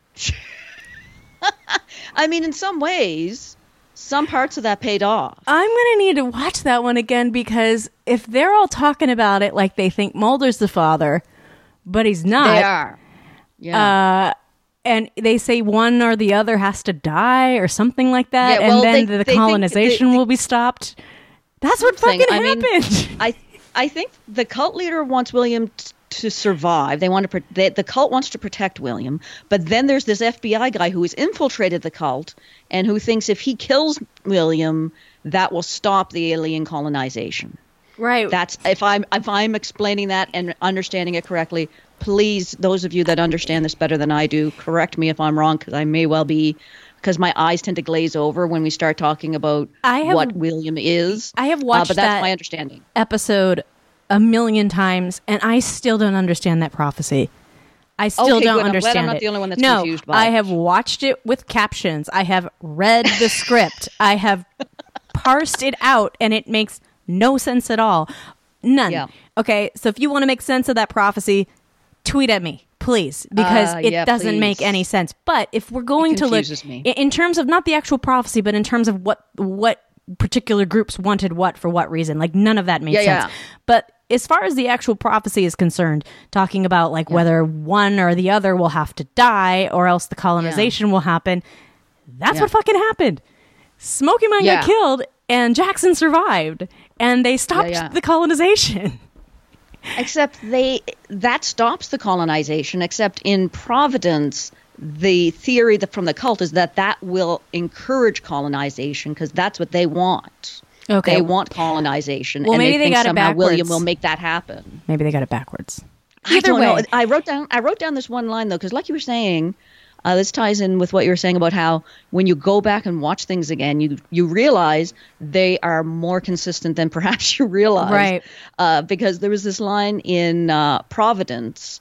I mean, in some ways, some parts of that paid off. I'm going to need to watch that one again, because if they're all talking about it like they think Mulder's the father, but he's not. They are. Yeah. And they say one or the other has to die or something like that, Yeah, well, and then the colonization will be stopped. That's what fucking happened. I think the cult leader wants William to survive. The cult wants to protect William, but then there's this FBI guy who has infiltrated the cult and who thinks if he kills William, that will stop the alien colonization. Right. That's if I'm explaining that and understanding it correctly. Please, those of you that understand this better than I do, correct me if I'm wrong, because I may well be, because my eyes tend to glaze over when we start talking about what William is. I have watched but that's my understanding. Episode a million times, and I still don't understand that prophecy. I still don't understand it. I'm not the only one that's confused by it. I have watched it with captions. I have read the script. I have parsed it out, and it makes no sense at all. None. Yeah. Okay, so if you want to make sense of that prophecy, tweet at me, please, because it doesn't make any sense. But if we're going to look in terms of not the actual prophecy, but in terms of what particular groups wanted what for what reason, like none of that made sense. Yeah. But as far as the actual prophecy is concerned, talking about like whether one or the other will have to die or else the colonization will happen, that's what fucking happened. Smoky Man got killed and Jackson survived, and they stopped the colonization. Except that stops the colonization, except in Providence, the theory from the cult is that will encourage colonization, because that's what they want. Okay. They want colonization. Well, and maybe they got it backwards. William will make that happen. Maybe they got it backwards. Either way. I wrote down this one line, though, because like you were saying, this ties in with what you were saying about how when you go back and watch things again, you realize they are more consistent than perhaps you realize. Right. Because there was this line in Providence,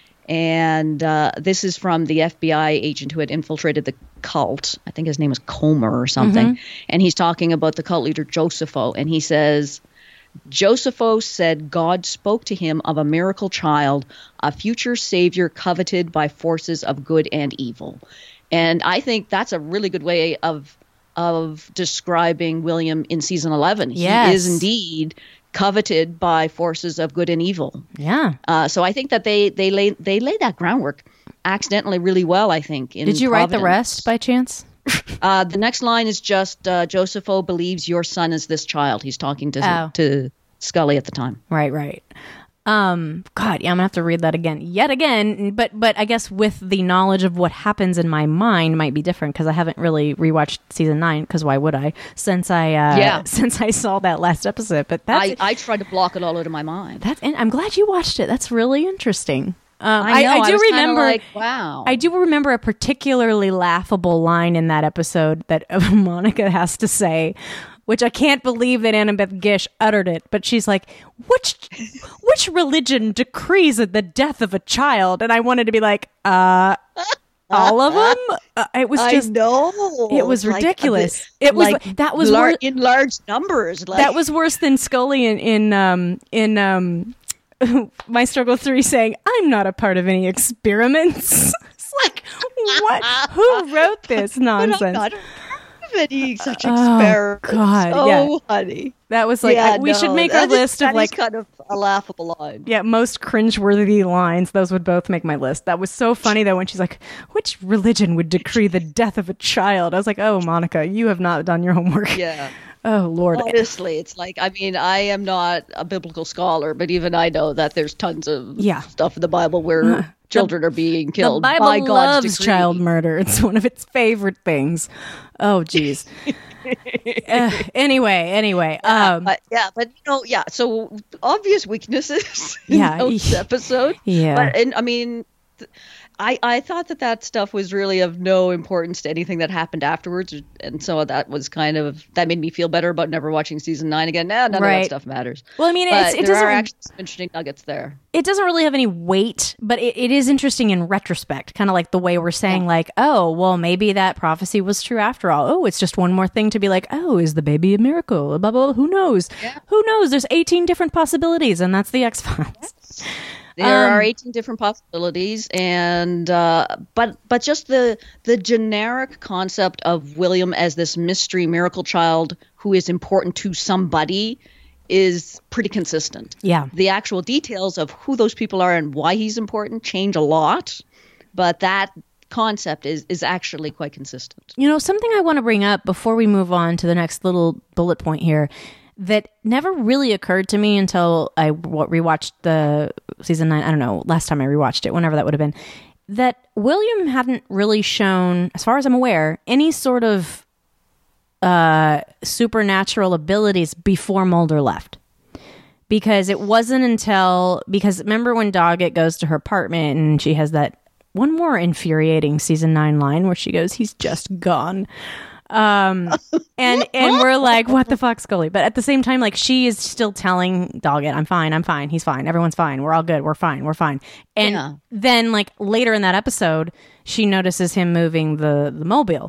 and this is from the FBI agent who had infiltrated the cult. I think his name was Comer or something. Mm-hmm. And he's talking about the cult leader Josephus, and he says, Josephus said God spoke to him of a miracle child, a future savior coveted by forces of good and evil. And I think that's a really good way of describing William in season 11. Yes. He is indeed coveted by forces of good and evil. Yeah. So I think that they lay that groundwork accidentally really well, I think. Did you write the rest by chance? The next line is just Josephus believes your son is this child. He's talking to Scully at the time. Right. God, yeah, I'm gonna have to read that yet again. But I guess with the knowledge of what happens in my mind might be different, because I haven't really rewatched season 9. Because why would I? Since I saw that last episode. But I tried to block it all out of my mind. I'm glad you watched it. That's really interesting. I do remember. Like, wow. I do remember a particularly laughable line in that episode that Monica has to say, which I can't believe that Annabeth Gish uttered it. But she's like, "Which religion decrees the death of a child?" And I wanted to be like, all of them. It was just. I know. It was ridiculous. It was that was in large numbers. That was worse than Scully in My Struggle 3 saying, "I'm not a part of any experiments." It's like, what? Who wrote this nonsense? I'm not a part of any such experiments. God, honey. That was like, we should make our list of like kind of a laughable line. Yeah, most cringeworthy lines. Those would both make my list. That was so funny though when she's like, "Which religion would decree the death of a child?" I was like, "Oh, Monica, you have not done your homework." Yeah. Oh, Lord. Honestly, it's like, I mean, I am not a biblical scholar, but even I know that there's tons of stuff in the Bible where children are being killed by God's decree. The Bible loves child murder. It's one of its favorite things. Oh, geez. Anyway. So obvious weaknesses in this episode. Yeah. But, and I mean, I thought that stuff was really of no importance to anything that happened afterwards, and so that was that made me feel better about never watching season 9 again. None of that stuff matters. Well, I mean, but it there doesn't are actually some interesting nuggets there. It doesn't really have any weight, but it is interesting in retrospect, kind of like the way we're saying, like, oh, well, maybe that prophecy was true after all. Oh, it's just one more thing to be like, oh, is the baby a miracle? Blah, blah, blah. Who knows? Yeah. Who knows? There's 18 different possibilities, and that's the X-Files. Yes. There are 18 different possibilities, and but just the generic concept of William as this mystery miracle child who is important to somebody is pretty consistent. Yeah. The actual details of who those people are and why he's important change a lot, but that concept is actually quite consistent. You know, something I want to bring up before we move on to the next little bullet point here that never really occurred to me until I rewatched the season 9. I don't know, last time I rewatched it, whenever that would have been, that William hadn't really shown, as far as I'm aware, any sort of supernatural abilities before Mulder left. Because it wasn't until, because remember when Doggett goes to her apartment and she has that one more infuriating season 9 line where she goes, he's just gone. And we're like, what the fuck, Scully? But at the same time, like, she is still telling Doggett, I'm fine, he's fine, everyone's fine, we're all good, we're fine. And then, like, later in that episode, she notices him moving the mobile.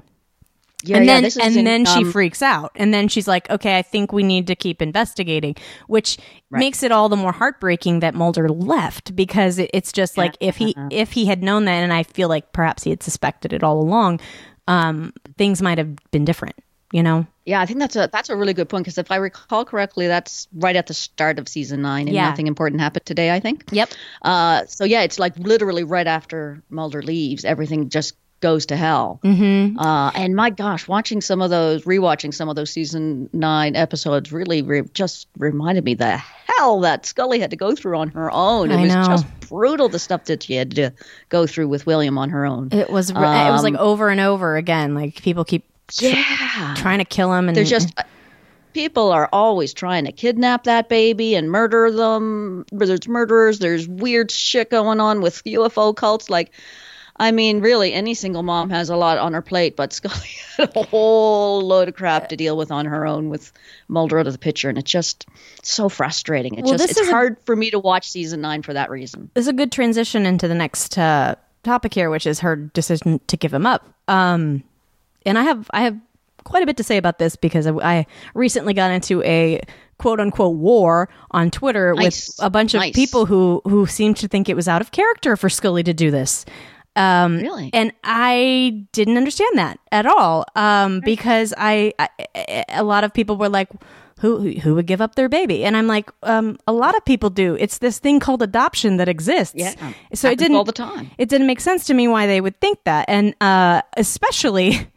Then she freaks out. And then she's like, okay, I think we need to keep investigating, which makes it all the more heartbreaking that Mulder left, because it's just like, if he had known that, and I feel like perhaps he had suspected it all along, things might have been different, you know? Yeah, I think that's a really good point, because if I recall correctly, that's right at the start of season 9, and nothing important happened today, I think. Yep. So yeah, it's like literally right after Mulder leaves, everything just goes to hell. Mm-hmm. And my gosh, rewatching some of those season 9 episodes really just reminded me the hell that Scully had to go through on her own. It was just brutal, the stuff that she had to go through with William on her own. It was like over and over again. Like, people keep trying to kill him, and people are always trying to kidnap that baby and murder them. There's murderers. There's weird shit going on with UFO cults. Like, I mean, really, any single mom has a lot on her plate, but Scully had a whole load of crap to deal with on her own with Mulder out of the picture, and it's just so frustrating. It's hard for me to watch season 9 for that reason. This is a good transition into the next topic here, which is her decision to give him up. And I have quite a bit to say about this, because I recently got into a quote-unquote war on Twitter with a bunch of people who seemed to think it was out of character for Scully to do this. Really? And I didn't understand that at all, because a lot of people were like, who would give up their baby? And I'm like, a lot of people do. It's this thing called adoption that exists. Yeah. So it didn't all the time. It didn't make sense to me why they would think that. And especially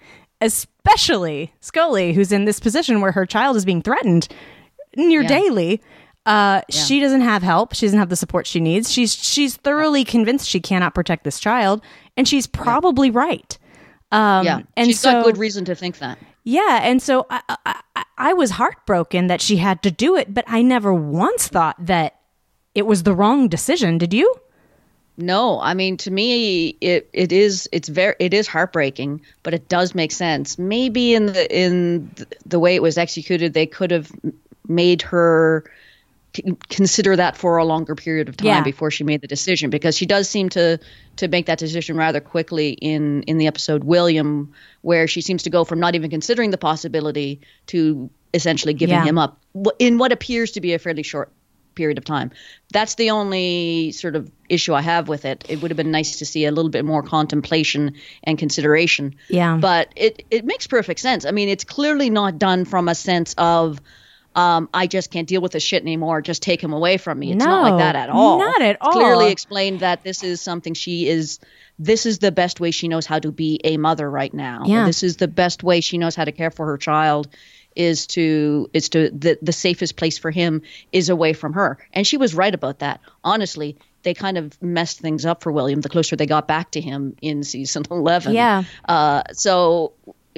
Scully, who's in this position where her child is being threatened near daily. She doesn't have help. She doesn't have the support she needs. She's thoroughly convinced she cannot protect this child, and she's probably right. And she's got good reason to think that. Yeah, and so I was heartbroken that she had to do it, but I never once thought that it was the wrong decision. Did you? No, I mean, to me, it is heartbreaking, but it does make sense. Maybe in the way it was executed, they could have made her consider that for a longer period of time before she made the decision, because she does seem to make that decision rather quickly in the episode William, where she seems to go from not even considering the possibility to essentially giving him up in what appears to be a fairly short period of time. That's the only sort of issue I have with it. It would have been nice to see a little bit more contemplation and consideration. Yeah. But it makes perfect sense. I mean, it's clearly not done from a sense of I just can't deal with this shit anymore, just take him away from me. It's not like that at all. Not at all. Clearly explained that this is something this is the best way she knows how to be a mother right now. Yeah. This is the best way she knows how to care for her child, is the safest place for him is away from her. And she was right about that. Honestly, they kind of messed things up for William the closer they got back to him in season 11. Yeah. So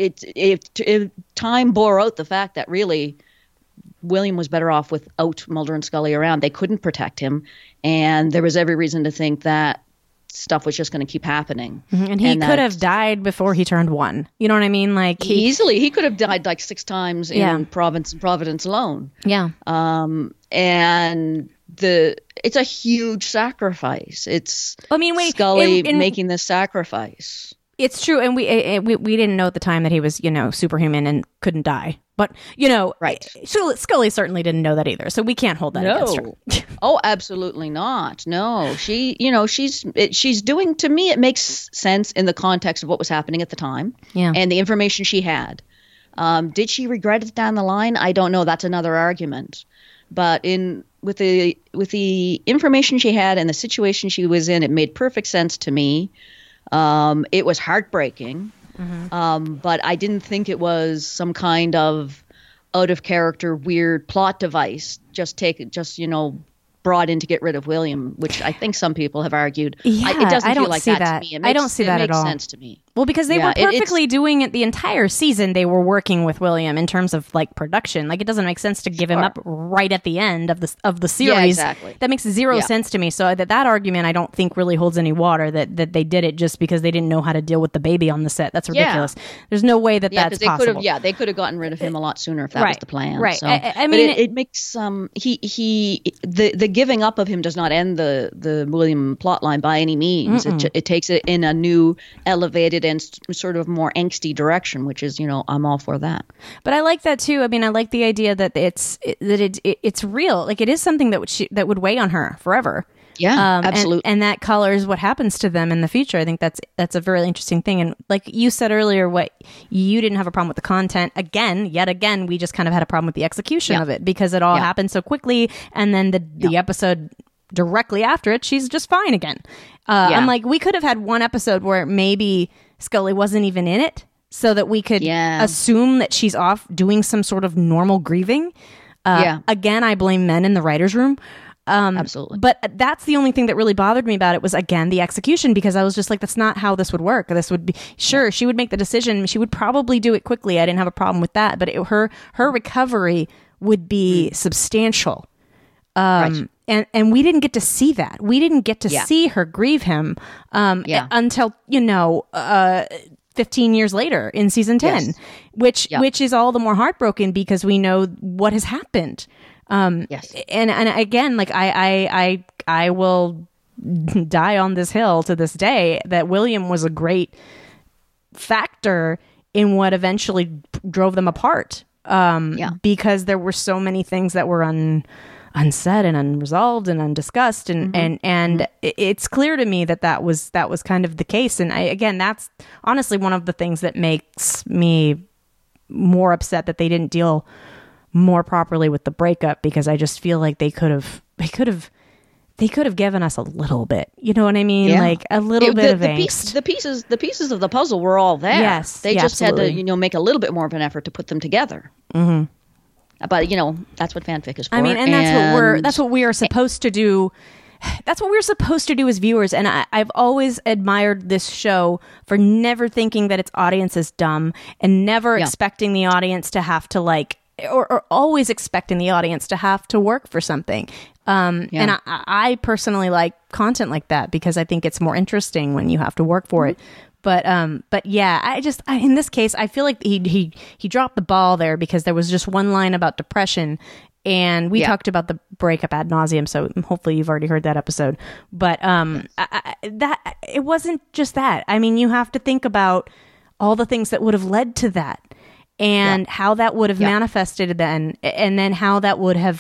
time bore out the fact that really William was better off without Mulder and Scully around. They couldn't protect him, and there was every reason to think that stuff was just going to keep happening. And he could have died before he turned 1. You know what I mean? Like he could have died like 6 times in Providence alone. Yeah. And it's a huge sacrifice. It's Scully making this sacrifice. It's true, and we didn't know at the time that he was, superhuman and couldn't die. But right. Scully certainly didn't know that either, so we can't hold that against her. Oh, absolutely not. No, she's doing, to me, it makes sense in the context of what was happening at the time, and the information she had. Did she regret it down the line? I don't know. That's another argument. But with the information she had and the situation she was in, it made perfect sense to me. It was heartbreaking, but I didn't think it was some kind of out of character, weird plot device. Brought in to get rid of William, which I think some people have argued. Yeah, it doesn't I don't feel like see that to me. I don't see that at all. It makes sense to me. Well, because they were perfectly doing it the entire season. They were working with William in terms of like production. Like it doesn't make sense to give him up right at the end of the series. Yeah, exactly. That makes zero sense to me. So that argument I don't think really holds any water. That they did it just because they didn't know how to deal with the baby on the set. That's ridiculous. Yeah. There's no way that's possible. They could have gotten rid of him a lot sooner if that was the plan. Right. So, I mean, it makes the giving up of him does not end the William plotline by any means. It takes it in a new, elevated, and sort of more angsty direction, which is, I'm all for that. But I like that too. I mean, I like the idea that it's real. Like it is something that would weigh on her forever. Yeah, absolutely. And that colors what happens to them in the future. I think that's a very interesting thing. And like you said earlier, you didn't have a problem with the content. Yet again, we just kind of had a problem with the execution of it because it all happened so quickly. And then the episode directly after it, she's just fine again. I'm like, we could have had one episode where maybe Scully wasn't even in it so that we could assume that she's off doing some sort of normal grieving. Again, I blame men in the writer's room. Absolutely. But that's the only thing that really bothered me about it was, again, the execution, because I was just like, that's not how this would work. This would be, sure, she would make the decision. She would probably do it quickly. I didn't have a problem with that. But her recovery would be substantial. Right. And we didn't get to see that. We didn't get to see her grieve him until, 15 years later in season 10, which is all the more heartbroken because we know what has happened. And again, like I will die on this hill to this day that William was a great factor in what eventually drove them apart. Because there were so many things that were unsaid and unresolved and undiscussed, and it's clear to me that was kind of the case. And that's honestly one of the things that makes me more upset that they didn't deal more properly with the breakup, because I just feel like they could have given us a little bit, you know what I mean? Like a little bit of angst. The pieces of the puzzle were all there. Yes, they just absolutely. had to, make a little bit more of an effort to put them together. Mm-hmm. But that's what fanfic is for. I mean, and that's what we are supposed to do. That's what we're supposed to do as viewers. And I've always admired this show for never thinking that its audience is dumb and never expecting the audience to have to or always expecting the audience to have to work for something. And I personally like content like that because I think it's more interesting when you have to work for it. But yeah, in this case, I feel like he dropped the ball there because there was just one line about depression, and we talked about the breakup ad nauseum. So hopefully you've already heard that episode. But that it wasn't just that. I mean, you have to think about all the things that would have led to that, and how that would have manifested then, and then how that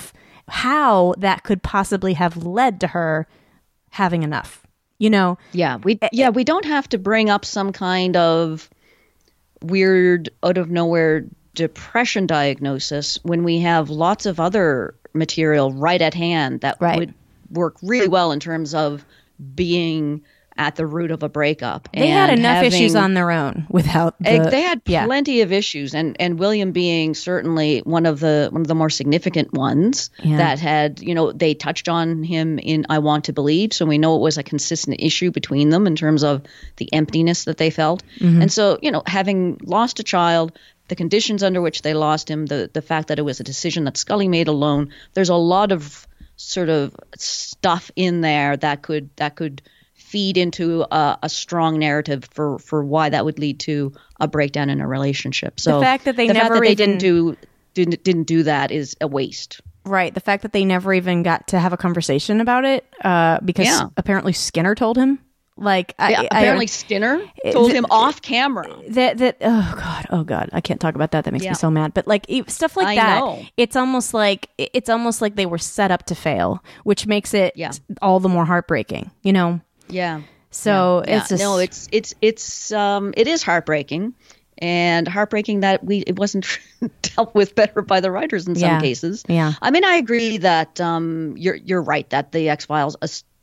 could possibly have led to her having enough. We don't have to bring up some kind of weird out of nowhere depression diagnosis when we have lots of other material right at hand that would work really well in terms of being at the root of a breakup. They had enough issues on their own without they had plenty of issues, and William being certainly one of the more significant ones that had, they touched on him in I Want to Believe, so we know it was a consistent issue between them in terms of the emptiness that they felt. And so, having lost a child, the conditions under which they lost him, the fact that it was a decision that Scully made alone, there's a lot of sort of stuff in there that could feed into a strong narrative for why that would lead to a breakdown in a relationship. So the fact that they didn't do that is a waste. Right. The fact that they never even got to have a conversation about it, because apparently Skinner told him. Apparently Skinner told him off camera. Oh god, I can't talk about that. That makes me so mad. But stuff like that, know. it's almost like they were set up to fail, which makes it all the more heartbreaking. You know? Yeah. So it's just it is heartbreaking. And heartbreaking that it wasn't dealt with better by the writers in some cases. Yeah. I mean, I agree that you're right that the X-Files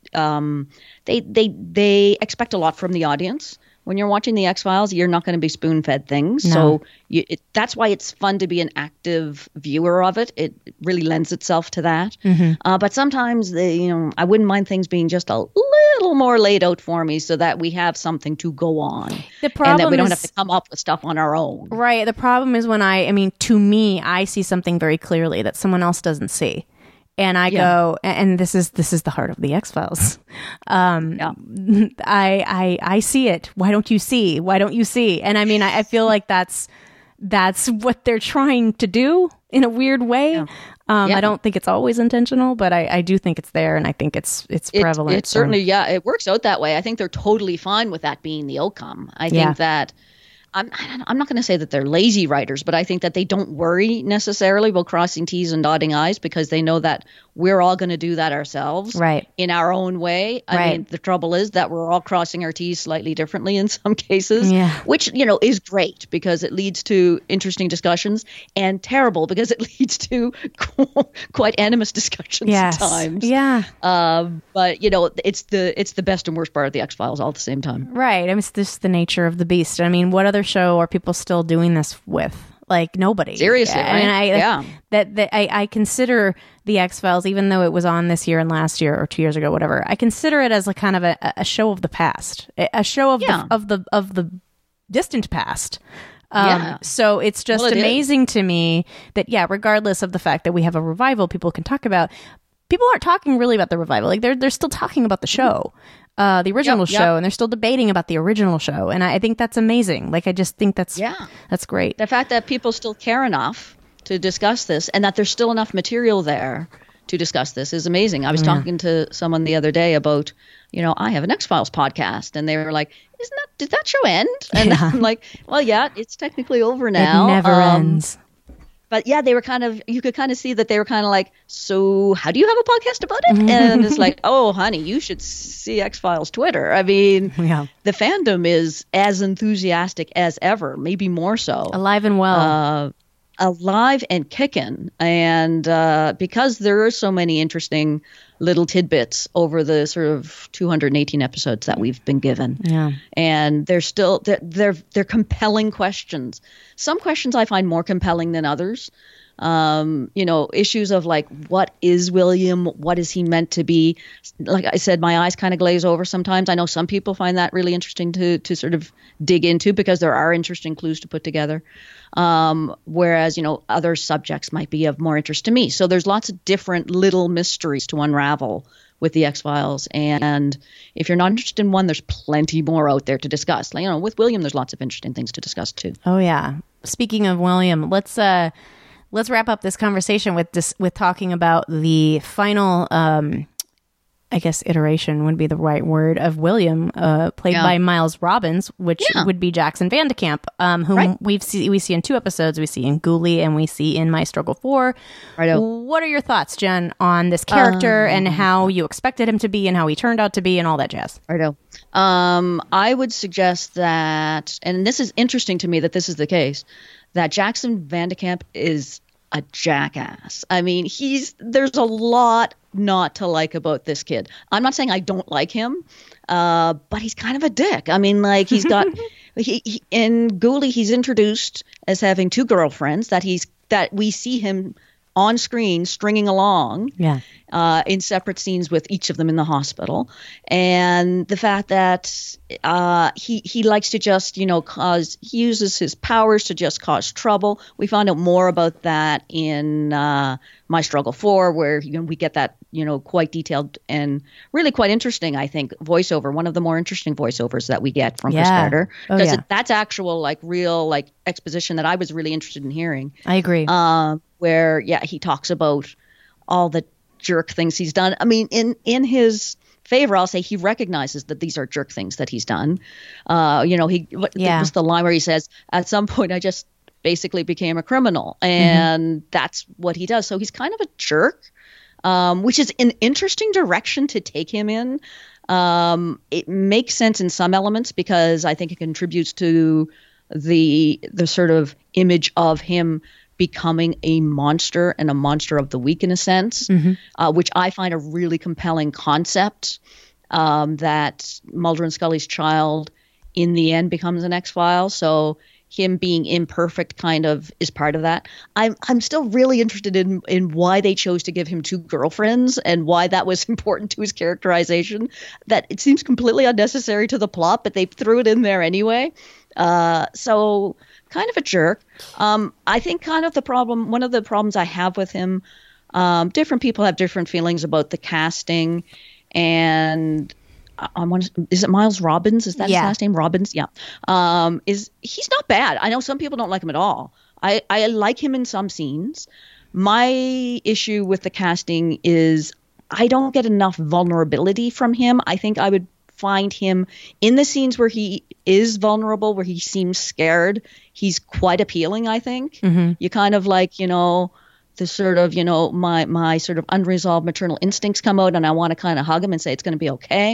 they expect a lot from the audience. When you're watching the X-Files, you're not going to be spoon-fed things. No. So that's why it's fun to be an active viewer of it. It really lends itself to that. Mm-hmm. But sometimes, I wouldn't mind things being just a little more laid out for me so that we have something to go on. The problem and that we don't have to come up with stuff on our own. Right. The problem is when to me, I see something very clearly that someone else doesn't see. And I go, and this is the heart of the X-Files. I see it. Why don't you see? Why don't you see? And I mean, I feel like that's what they're trying to do in a weird way. Yeah. I don't think it's always intentional, but I do think it's there, and I think it's prevalent. It certainly, it works out that way. I think they're totally fine with that being the outcome. I think that I'm not going to say that they're lazy writers, but I think that they don't worry necessarily about crossing T's and dotting I's because they know that we're all going to do that ourselves in our own way. I mean, the trouble is that we're all crossing our T's slightly differently in some cases, which, is great because it leads to interesting discussions, and terrible because it leads to quite animus discussions sometimes. Yeah. But, it's the best and worst part of the X-Files all at the same time. Right. I mean, it's just the nature of the beast. I mean, what other show are people still doing this with? Like nobody. Seriously, right? I consider the X-Files, even though it was on this year and last year or 2 years ago, whatever. I consider it as a kind of a show of the past, a show of the distant past. So it's just amazing to me that regardless of the fact that we have a revival, people can talk about. People aren't talking really about the revival. Like they're still talking about the show. The original show, and they're still debating about the original show, and I think that's amazing. Like I just think that's great. The fact that people still care enough to discuss this, and that there's still enough material there to discuss this, is amazing. I was talking to someone the other day about, I have an X-Files podcast, and they were like, "Did that show end?" And I'm like, "Well, it's technically over now. It never ends." But they were you could kind of see that they were kind of like, so how do you have a podcast about it? And it's like, oh, honey, you should see X-Files Twitter. I mean, the fandom is as enthusiastic as ever, maybe more so. Alive and well. Alive and kicking. And because there are so many interesting little tidbits over the sort of 218 episodes that we've been given. Yeah. And they're still, they're compelling questions. Some questions I find more compelling than others. Issues of like, what is William? What is he meant to be? Like I said, my eyes kind of glaze over sometimes. I know some people find that really interesting to sort of dig into because there are interesting clues to put together. Whereas, other subjects might be of more interest to me. So there's lots of different little mysteries to unravel with the X-Files. And if you're not interested in one, there's plenty more out there to discuss. Like, with William, there's lots of interesting things to discuss too. Oh yeah. Speaking of William, let's wrap up this conversation with talking about the final, I guess iteration would be the right word, of William, played by Miles Robbins, which would be Jackson Van de Kamp, whom we see in 2 episodes. We see in Ghoulie and we see in My Struggle 4. Righto. What are your thoughts, Jen, on this character and how you expected him to be and how he turned out to be and all that jazz? Righto. I would suggest that, and this is interesting to me that this is the case, that Jackson Van de Kamp is a jackass. I mean, there's a lot not to like about this kid. I'm not saying I don't like him, but he's kind of a dick. I mean, like he's got in Ghoulie, he's introduced as having 2 girlfriends that we see him on screen stringing along. Yeah. In separate scenes with each of them in the hospital, and the fact that he likes to just he uses his powers to just cause trouble. We found out more about that in My Struggle 4, where we get that quite detailed and really quite interesting, I think, voiceover. One of the more interesting voiceovers that we get from Chris Carter, because that's actual real exposition that I was really interested in hearing. I agree. Where he talks about all the jerk things he's done. I mean, in his favor, I'll say he recognizes that these are jerk things that he's done. It was the line where he says, "At some point, I just basically became a criminal," and that's what he does. So he's kind of a jerk, which is an interesting direction to take him in. It makes sense in some elements because I think it contributes to the sort of image of him becoming a monster and a monster of the week in a sense, which I find a really compelling concept, that Mulder and Scully's child in the end becomes an X-File. So him being imperfect kind of is part of that. I'm still really interested in why they chose to give him 2 girlfriends and why that was important to his characterization. That it seems completely unnecessary to the plot, but they threw it in there anyway. So kind of a jerk. I think one of the problems I have with him, different people have different feelings about the casting, and is it Miles Robbins? Is that his last name? Robbins? Yeah. He's not bad. I know some people don't like him at all. I like him in some scenes. My issue with the casting is I don't get enough vulnerability from him. I think I would find him in the scenes where he is vulnerable, where he seems scared. He's quite appealing, I think. You kind of the sort of, my sort of unresolved maternal instincts come out and I want to kind of hug him and say it's going to be okay.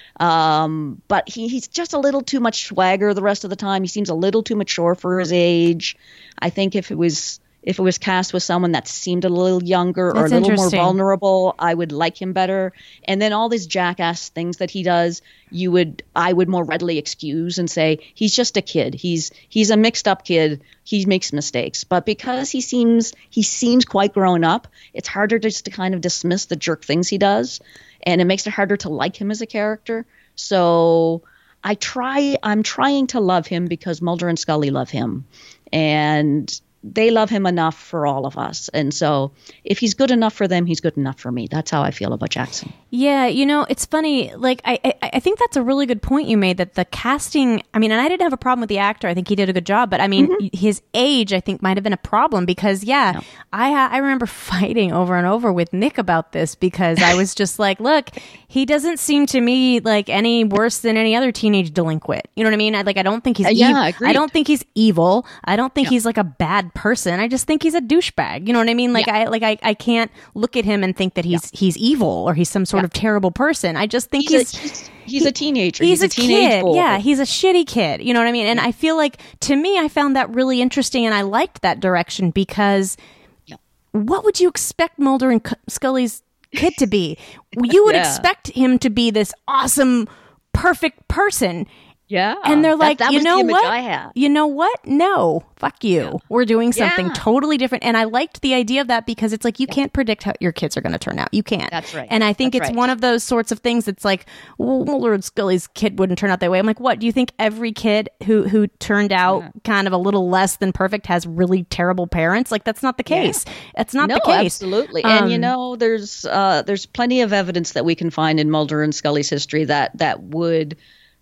But he's just a little too much swagger the rest of the time. He seems a little too mature for his age. I think if it was cast with someone that seemed a little younger or a little more vulnerable, I would like him better. And then all these jackass things that he does, I would more readily excuse and say he's just a kid. He's a mixed up kid. He makes mistakes. But because he seems quite grown up, it's harder just to kind of dismiss the jerk things he does, and it makes it harder to like him as a character. So I'm trying to love him because Mulder and Scully love him, and they love him enough for all of us. And so if he's good enough for them, he's good enough for me. That's how I feel about Jackson. Yeah, it's funny. I think that's a really good point you made, that the casting, and I didn't have a problem with the actor. I think he did a good job. But his age, I think, might have been a problem because, I remember fighting over and over with Nick about this because I was just like, look, he doesn't seem to me like any worse than any other teenage delinquent. You know what I mean? I don't think he's evil. I don't think he's evil. I don't think he's like a bad person. I just think he's a douchebag. You know what I mean? I can't look at him and think that he's evil or he's some sort of terrible person. I just think he's a teenager. He's a teenage kid. boy. Yeah, he's a shitty kid. You know what I mean? And I feel like, to me, I found that really interesting, and I liked that direction because what would you expect Mulder and Scully's kid to be? You would expect him to be this awesome, perfect person. Yeah. And they're like, you know what? You know what? No, fuck you. Yeah. We're doing something totally different. And I liked the idea of that because it's like, you can't predict how your kids are going to turn out. You can't. That's right. And I think it's one of those sorts of things that's like, well, Mulder and Scully's kid wouldn't turn out that way. I'm like, what? Do you think every kid who turned out kind of a little less than perfect has really terrible parents? Like, that's not the case. That's not the case. Absolutely. And there's plenty of evidence that we can find in Mulder and Scully's history that would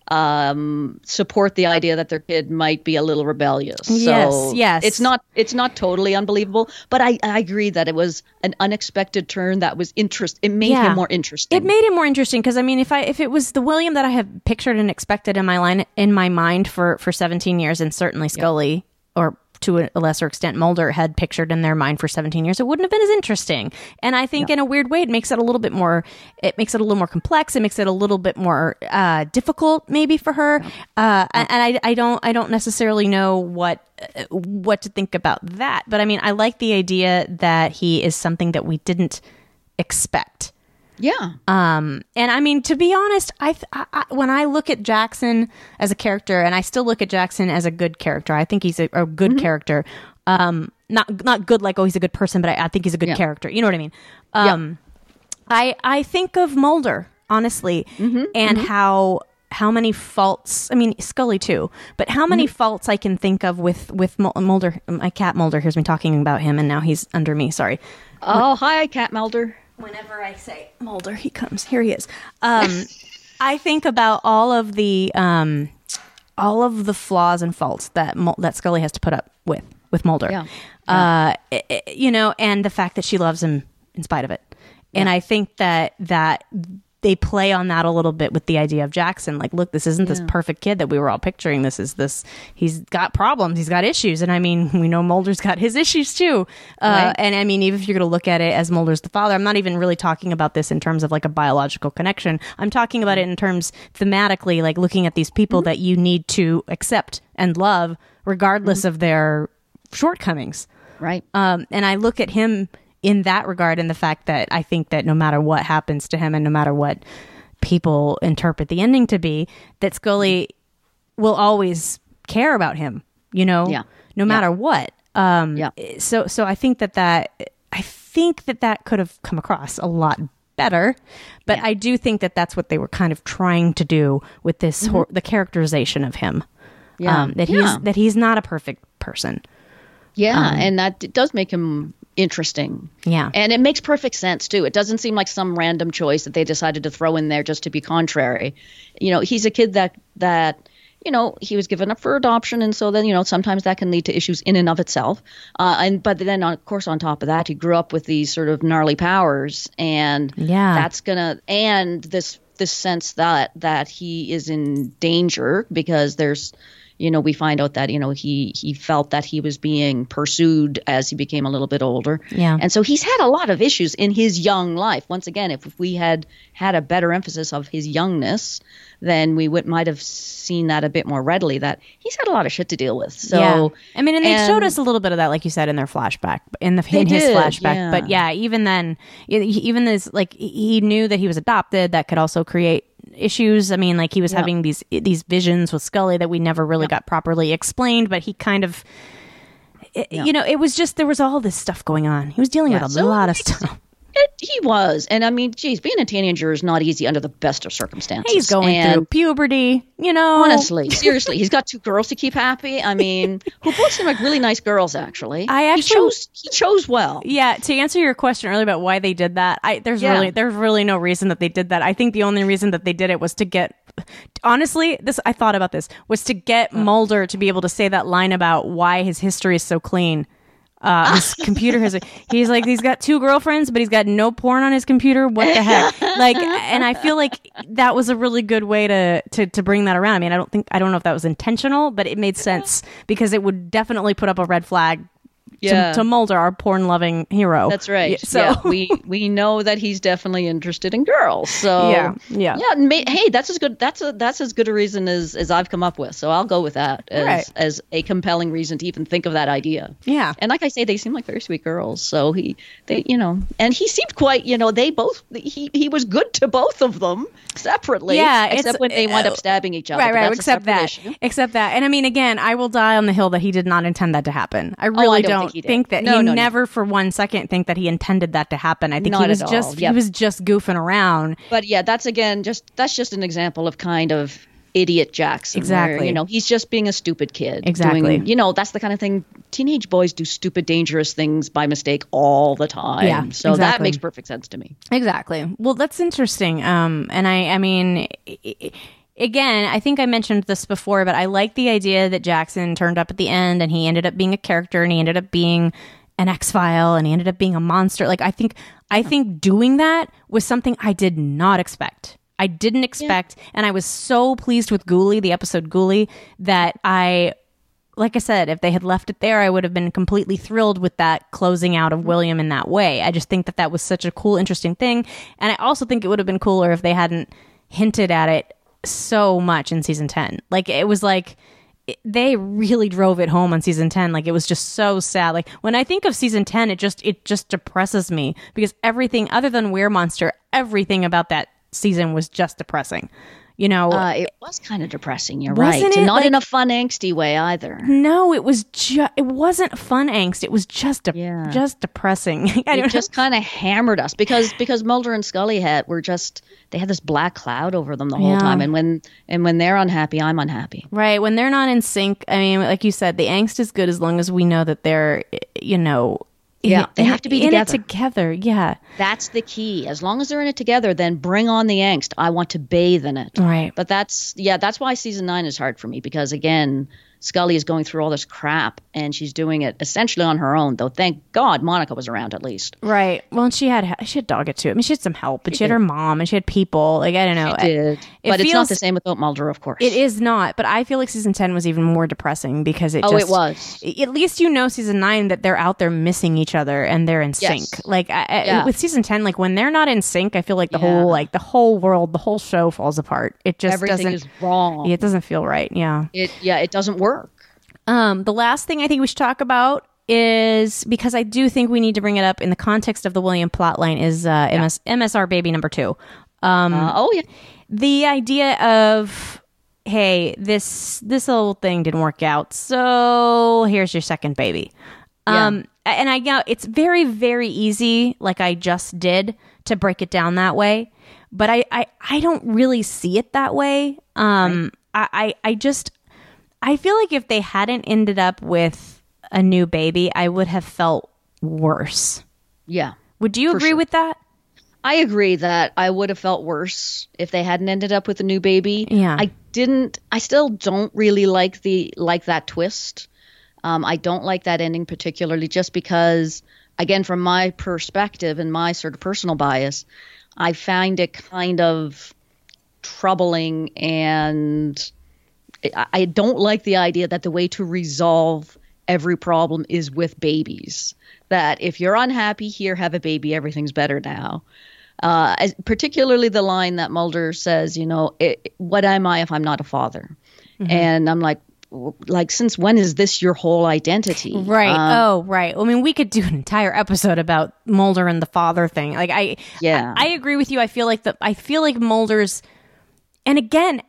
support the idea that their kid might be a little rebellious. So yes. It's not totally unbelievable, but I agree that it was an unexpected turn that was It made him more interesting. It made him more interesting because if it was the William that I have pictured and expected in my mind for 17 years, and certainly Scully or to a lesser extent Mulder had pictured in their mind for 17 years, it wouldn't have been as interesting. And I think in a weird way, it makes it a little more complex. It makes it a little bit more difficult maybe for her. And I don't necessarily know what to think about that. But I like the idea that he is something that we didn't expect. Yeah. And to be honest, I when I look at Jackson as a character, and I still look at Jackson as a good character, I think he's a good character. not good like, oh, he's a good person, but I think he's a good character. You know what I mean? I think of Mulder, honestly, and how many faults, I mean, Scully too, but how many faults I can think of with Mulder. My cat Mulder hears me talking about him, and now he's under me. Sorry. Oh, hi, Cat Mulder. Whenever I say Mulder, he comes. Here he is. I think about all of the flaws and faults that Scully has to put up with Mulder. Yeah. You know, and the fact that she loves him in spite of it. And I think that they play on that a little bit with the idea of Jackson. Like, look, this isn't this perfect kid that we were all picturing. He's got problems. He's got issues. And I mean, we know Mulder's got his issues too. Right. And I mean, even if you're going to look at it as Mulder's the father, I'm not even really talking about this in terms of like a biological connection. I'm talking about it in terms thematically, like looking at these people that you need to accept and love regardless of their shortcomings. Right. And I look at him in that regard, and the fact that I think that no matter what happens to him and no matter what people interpret the ending to be, that Scully will always care about him, you know, no matter what. So I think that could have come across a lot better, but I do think that that's what they were kind of trying to do with this, the characterization of him. That he's not a perfect person. And that does make him interesting. And it makes perfect sense too. It doesn't seem like some random choice that they decided to throw in there just to be contrary. You know, he's a kid that you know, he was given up for adoption, and so then, you know, sometimes that can lead to issues in and of itself. But then, of course, on top of that, he grew up with these sort of gnarly powers, and that's this sense that he is in danger because there's, you know, we find out that, you know, he felt that he was being pursued as he became a little bit older. And so he's had a lot of issues in his young life. Once again, if we had a better emphasis of his youngness, then we might have seen that a bit more readily, that he's had a lot of shit to deal with. So I mean, and they showed us a little bit of that, like you said, in their flashback, in his flashback. But even then, even this, like, he knew that he was adopted. That could also create issues. I mean, like, he was having these visions with Scully that we never really got properly explained, but he kind of, you know, it was just, there was all this stuff going on. He was dealing with a lot of stuff. He was. And I mean, geez, being a teenager is not easy under the best of circumstances. He's going through puberty, you know. Honestly, seriously. He's got 2 girls to keep happy. I mean, who both seem like really nice girls, actually. He chose well. Yeah, to answer your question earlier about why they did that, there's really no reason that they did that. I think the only reason that they did it was to get, honestly, I thought about this, was to get Mulder to be able to say that line about why his history is so clean. His computer he's like, he's got 2 girlfriends, but he's got no porn on his computer. What the heck? Like, and I feel like that was a really good way to bring that around. I mean, I don't know if that was intentional, but it made sense because it would definitely put up a red flag to Mulder, our porn-loving hero. That's right. So we know that he's definitely interested in girls. So hey, that's as good a reason as I've come up with. So I'll go with that as a compelling reason to even think of that idea. Yeah. And like I say, they seem like very sweet girls. So he seemed quite, you know, he was good to both of them separately. Yeah. Except when they wind up stabbing each other. Right. Except that. And I mean, again, I will die on the hill that he did not intend that to happen. I really don't think that he never for one second think that he intended that to happen. I think he was just goofing around. But yeah, that's just an example of kind of idiot Jackson. Exactly. Where, you know, he's just being a stupid kid. Exactly. You know, that's the kind of thing, teenage boys do stupid, dangerous things by mistake all the time. Yeah, so that makes perfect sense to me. Exactly. Well, that's interesting. And I mean, again, I think I mentioned this before, but I like the idea that Jackson turned up at the end and he ended up being a character and he ended up being an X-File and he ended up being a monster. Like, I think doing that was something I did not expect. I didn't expect, and I was so pleased with Ghoulie, the episode Ghoulie, that like I said, if they had left it there, I would have been completely thrilled with that closing out of William in that way. I just think that was such a cool, interesting thing. And I also think it would have been cooler if they hadn't hinted at it so much in season 10. Like, it was like they really drove it home on season 10. Like, it was just so sad. Like, when I think of season 10, it just depresses me because everything other than Weirmonster, everything about that season was just depressing. It was kind of depressing. You're Wasn't right. it, And not like- in a fun, angsty way either. No, it wasn't fun angst. It was just just depressing. It just kind of hammered us because Mulder and Scully they had this black cloud over them the whole time. And when they're unhappy, I'm unhappy. Right. When they're not in sync, I mean, like you said, the angst is good as long as we know that they're, they have to be in together. it together. Yeah. That's the key. As long as they're in it together, then bring on the angst. I want to bathe in it. Right. But that's why season 9 is hard for me, because again, Scully is going through all this crap and she's doing it essentially on her own, though thank God Monica was around at least. Right. Well, and she had Doggett too. I mean, she had some help, but she had her mom and she had people. Like, I don't know. She did. But it's not the same without Mulder, of course. It is not. But I feel like season 10 was even more depressing because it was. At least season 9 that they're out there missing each other and they're in sync. Like with season 10, like when they're not in sync, I feel like the whole world, the whole show falls apart. It just everything is wrong. It doesn't feel right. Yeah. It doesn't work. The last thing I think we should talk about is, because I do think we need to bring it up in the context of the William plotline, is MSR Baby number 2. The idea of, hey, this little thing didn't work out, so here's your second baby. And I know it's very, very easy, like I just did, to break it down that way, but I don't really see it that way. I feel like if they hadn't ended up with a new baby, I would have felt worse. Yeah. Would you agree with that? I agree that I would have felt worse if they hadn't ended up with a new baby. Yeah. I still don't really like that twist. I don't like that ending particularly, just because, again, from my perspective and my sort of personal bias, I find it kind of troubling, and I don't like the idea that the way to resolve every problem is with babies. That if you're unhappy here, have a baby, everything's better now. Particularly the line that Mulder says, what am I if I'm not a father? Mm-hmm. And I'm like, since when is this your whole identity? Right. Right. I mean, we could do an entire episode about Mulder and the father thing. Like, I agree with you. I feel like Mulder's, and again,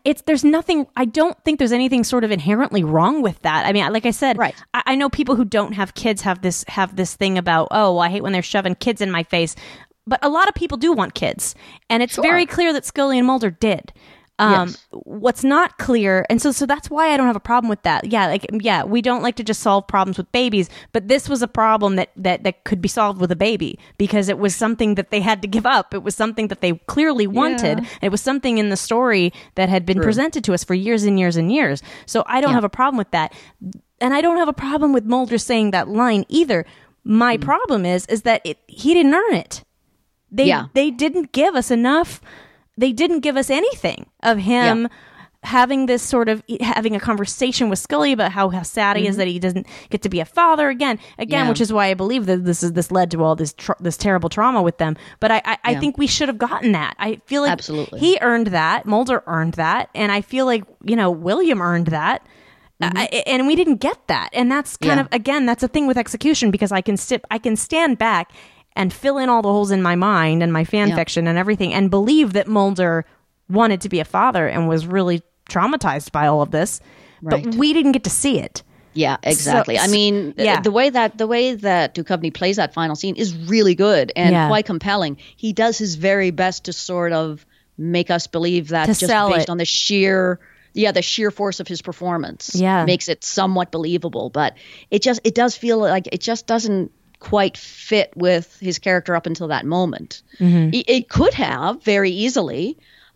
I don't think there's anything sort of inherently wrong with that. I mean, like I said, right. I know people who don't have kids have this thing about, I hate when they're shoving kids in my face. But a lot of people do want kids. And it's very clear that Scully and Mulder did. Yes. What's not clear, and so that's why I don't have a problem with that. We don't like to just solve problems with babies, but this was a problem that could be solved with a baby, because it was something that they had to give up. It was something that they clearly wanted. And it was something in the story that had been presented to us for years and years and years. So I don't have a problem with that. And I don't have a problem with Mulder saying that line either. My problem is that he didn't earn it. They didn't give us enough. They didn't give us anything of him having this sort of having a conversation with Scully about how sad he is that he doesn't get to be a father again, which is why I believe that this led to all this terrible trauma with them. But I think we should have gotten that. I feel like absolutely he earned that, Mulder earned that, and I feel like William earned that. And we didn't get that, and that's kind of, again, that's a thing with execution, because I can stand back and fill in all the holes in my mind and my fan fiction and everything, and believe that Mulder wanted to be a father and was really traumatized by all of this, but we didn't get to see it. Yeah, exactly. I mean, the way that Duchovny plays that final scene is really good and quite compelling. He does his very best to sort of make us believe that, just based on the sheer force of his performance makes it somewhat believable. But it does feel like it just doesn't quite fit with his character up until that moment. It could have very easily,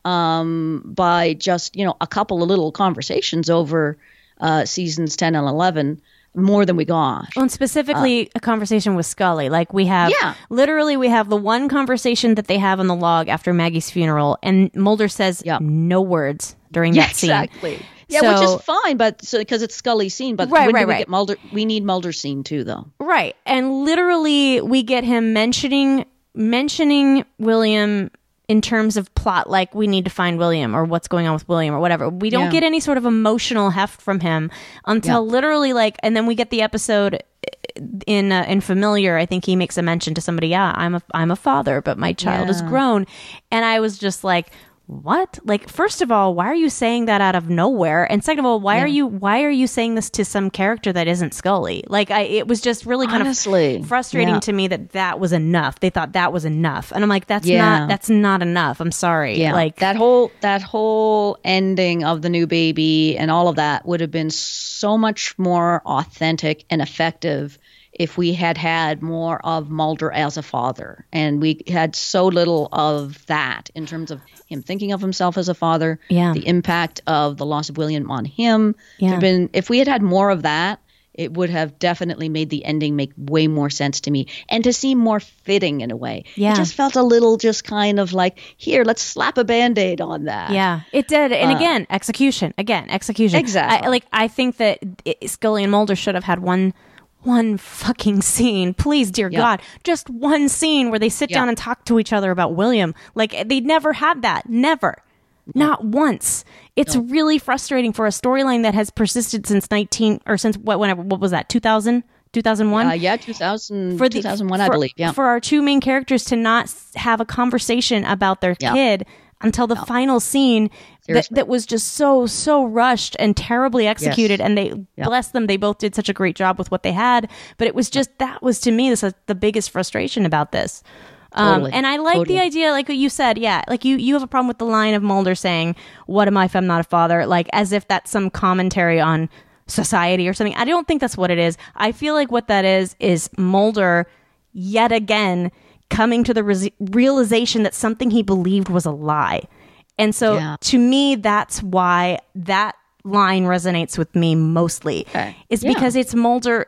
by just a couple of little conversations over seasons 10 and 11, more than we got. Well, and specifically a conversation with Scully. Like we have, literally we have the one conversation that they have on the log after Maggie's funeral, and Mulder says no words during that scene. Exactly. Yeah, which is fine, but because it's Scully's scene, but when do we get Mulder? We need Mulder's scene too, though. Right, and literally we get him mentioning William in terms of plot, like we need to find William or what's going on with William or whatever. We don't get any sort of emotional heft from him until literally and then we get the episode in Familiar. I think he makes a mention to somebody. I'm a father, but my child is grown, and I was just like, what? Like, first of all, why are you saying that out of nowhere? And second of all, why are you saying this to some character that isn't Scully? Like, it was just really kind of frustrating to me that was enough. They thought that was enough. And I'm like, that's not enough. I'm sorry. Yeah. Like that whole ending of the new baby and all of that would have been so much more authentic and effective if we had more of Mulder as a father. And we had so little of that in terms of him thinking of himself as a father, the impact of the loss of William on him. If we had more of that, it would have definitely made the ending make way more sense to me and to seem more fitting in a way. Yeah. It just felt a little just kind of like, here, let's slap a Band-Aid on that. Yeah, it did. And again, execution. Exactly. I think that Scully and Mulder should have had one fucking scene, please, dear God, just one scene where they sit down and talk to each other about William. Like, they never had that. Never. Not once. It's really frustrating for a storyline that has persisted since what was that, 2000? 2001? 2001, I believe. Yeah. For our two main characters to not have a conversation about their kid until the final scene that was just so rushed and terribly executed. And they, bless them, they both did such a great job with what they had. But it was just, that was to me, the biggest frustration about this. And I like the idea, like what you said, like you have a problem with the line of Mulder saying, what am I if I'm not a father? Like, as if that's some commentary on society or something. I don't think that's what it is. I feel like what that is Mulder yet again coming to the realization that something he believed was a lie. And so to me, that's why that line resonates with me mostly, is because it's Mulder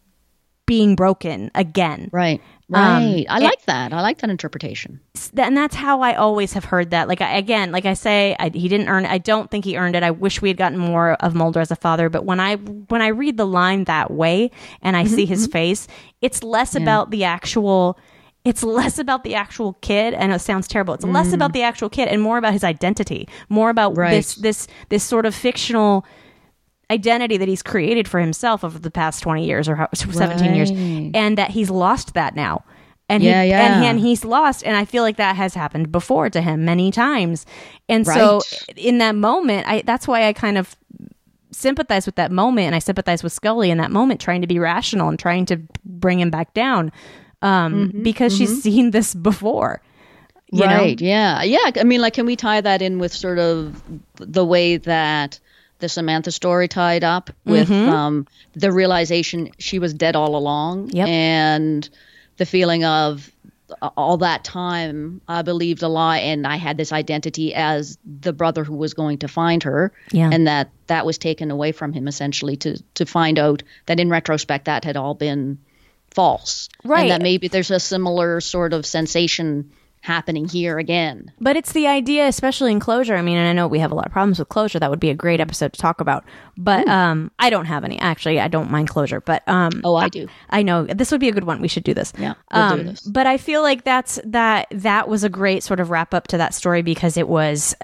being broken again. Right. I like that. I like that interpretation. And that's how I always have heard that. Like, I say, he didn't earn it. I don't think he earned it. I wish we had gotten more of Mulder as a father. But when I read the line that way and I see his face, it's less about the actual... It's less about the actual kid, and it sounds terrible. It's less about the actual kid and more about his identity, more about this sort of fictional identity that he's created for himself over the past 20 years or 17 years, and that he's lost that now. And and he's lost, and I feel like that has happened before to him many times. And so in that moment, that's why I kind of sympathize with that moment, and I sympathize with Scully in that moment, trying to be rational and trying to bring him back down. Because she's seen this before. You know? Yeah. I mean, like, can we tie that in with sort of the way that the Samantha story tied up with the realization she was dead all along and the feeling of all that time I believed a lie and I had this identity as the brother who was going to find her and that was taken away from him essentially to find out that in retrospect that had all been false. And that maybe there's a similar sort of sensation happening here again. But it's the idea, especially in Closure. I mean, and I know we have a lot of problems with Closure. That would be a great episode to talk about. But I don't have any. Actually, I don't mind Closure. But I do. I know this would be a good one. We should do this. Yeah, we'll do this. But I feel like that was a great sort of wrap up to that story because it was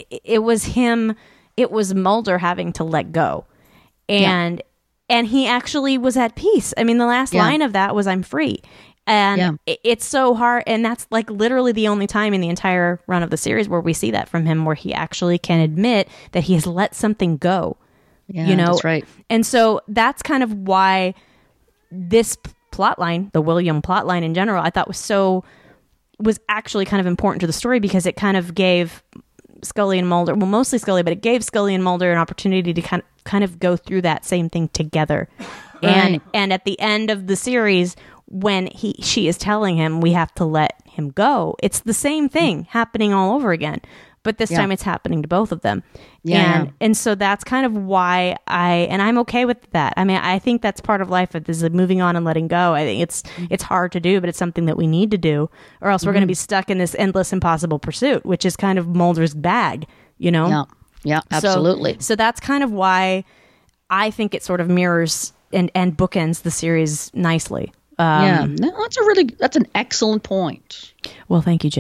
him. It was Mulder having to let go, and he actually was at peace. I mean, the last line of that was, I'm free. And it's so hard. And that's like literally the only time in the entire run of the series where we see that from him, where he actually can admit that he has let something go. Yeah, you know? That's right. And so that's kind of why this plot line, the William plot line in general, I thought was actually kind of important to the story because it kind of gave Scully and Mulder, well, mostly Scully, but it gave Scully and Mulder an opportunity to kind of go through that same thing together. And at the end of the series, when she is telling him we have to let him go, it's the same thing happening all over again. But this time it's happening to both of them. And so that's kind of why I'm okay with that. I mean, I think that's part of life. Is moving on and letting go. I think it's hard to do, but it's something that we need to do, or else we're going to be stuck in this endless, impossible pursuit, which is kind of Mulder's bag, you know? Yeah, absolutely. So that's kind of why I think it sort of mirrors and bookends the series nicely. No, that's an excellent point. Well, thank you, Jen.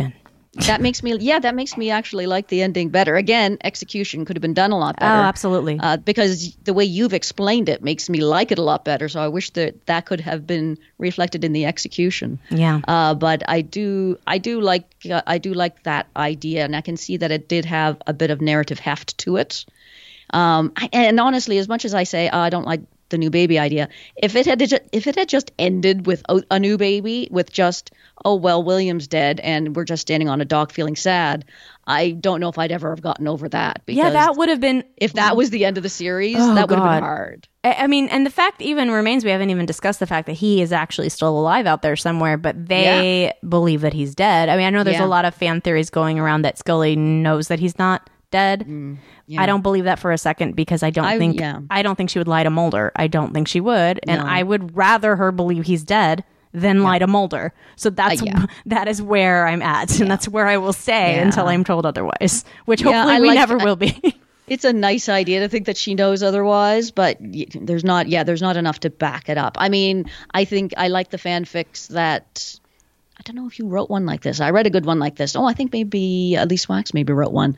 That makes me actually like the ending better. Again, execution could have been done a lot Oh, better. absolutely. Because the way you've explained it makes me like it a lot better. So I wish that could have been reflected in the execution. Yeah. But I do like that idea, and I can see that it did have a bit of narrative heft to it. And honestly, as much as I say I don't like the new baby idea, if it had just ended with a new baby, with just, oh well, William's dead and we're just standing on a dock feeling sad, I don't know if I'd ever have gotten over that. Because Yeah, that would have been... if that was the end of the series, Oh, that would have God. been hard. I mean, and the fact even remains, we haven't even discussed the fact that he is actually still alive out there somewhere, but they believe that he's dead. I mean, I know there's Yeah. a lot of fan theories going around that Scully knows that he's not dead. Yeah. I don't believe that for a second, because I don't think she would lie to Mulder. I don't think she would, and No. I would rather her believe he's dead than lie to Mulder. So that's that is where I'm at, and that's where I will stay until I'm told otherwise, which hopefully I we like- never will be. It's a nice idea to think that she knows otherwise, but there's not enough to back it up. I mean, I think I like the fanfics that, I don't know if you wrote one like this. I read a good one like this. Oh, I think maybe Elise Wax maybe wrote one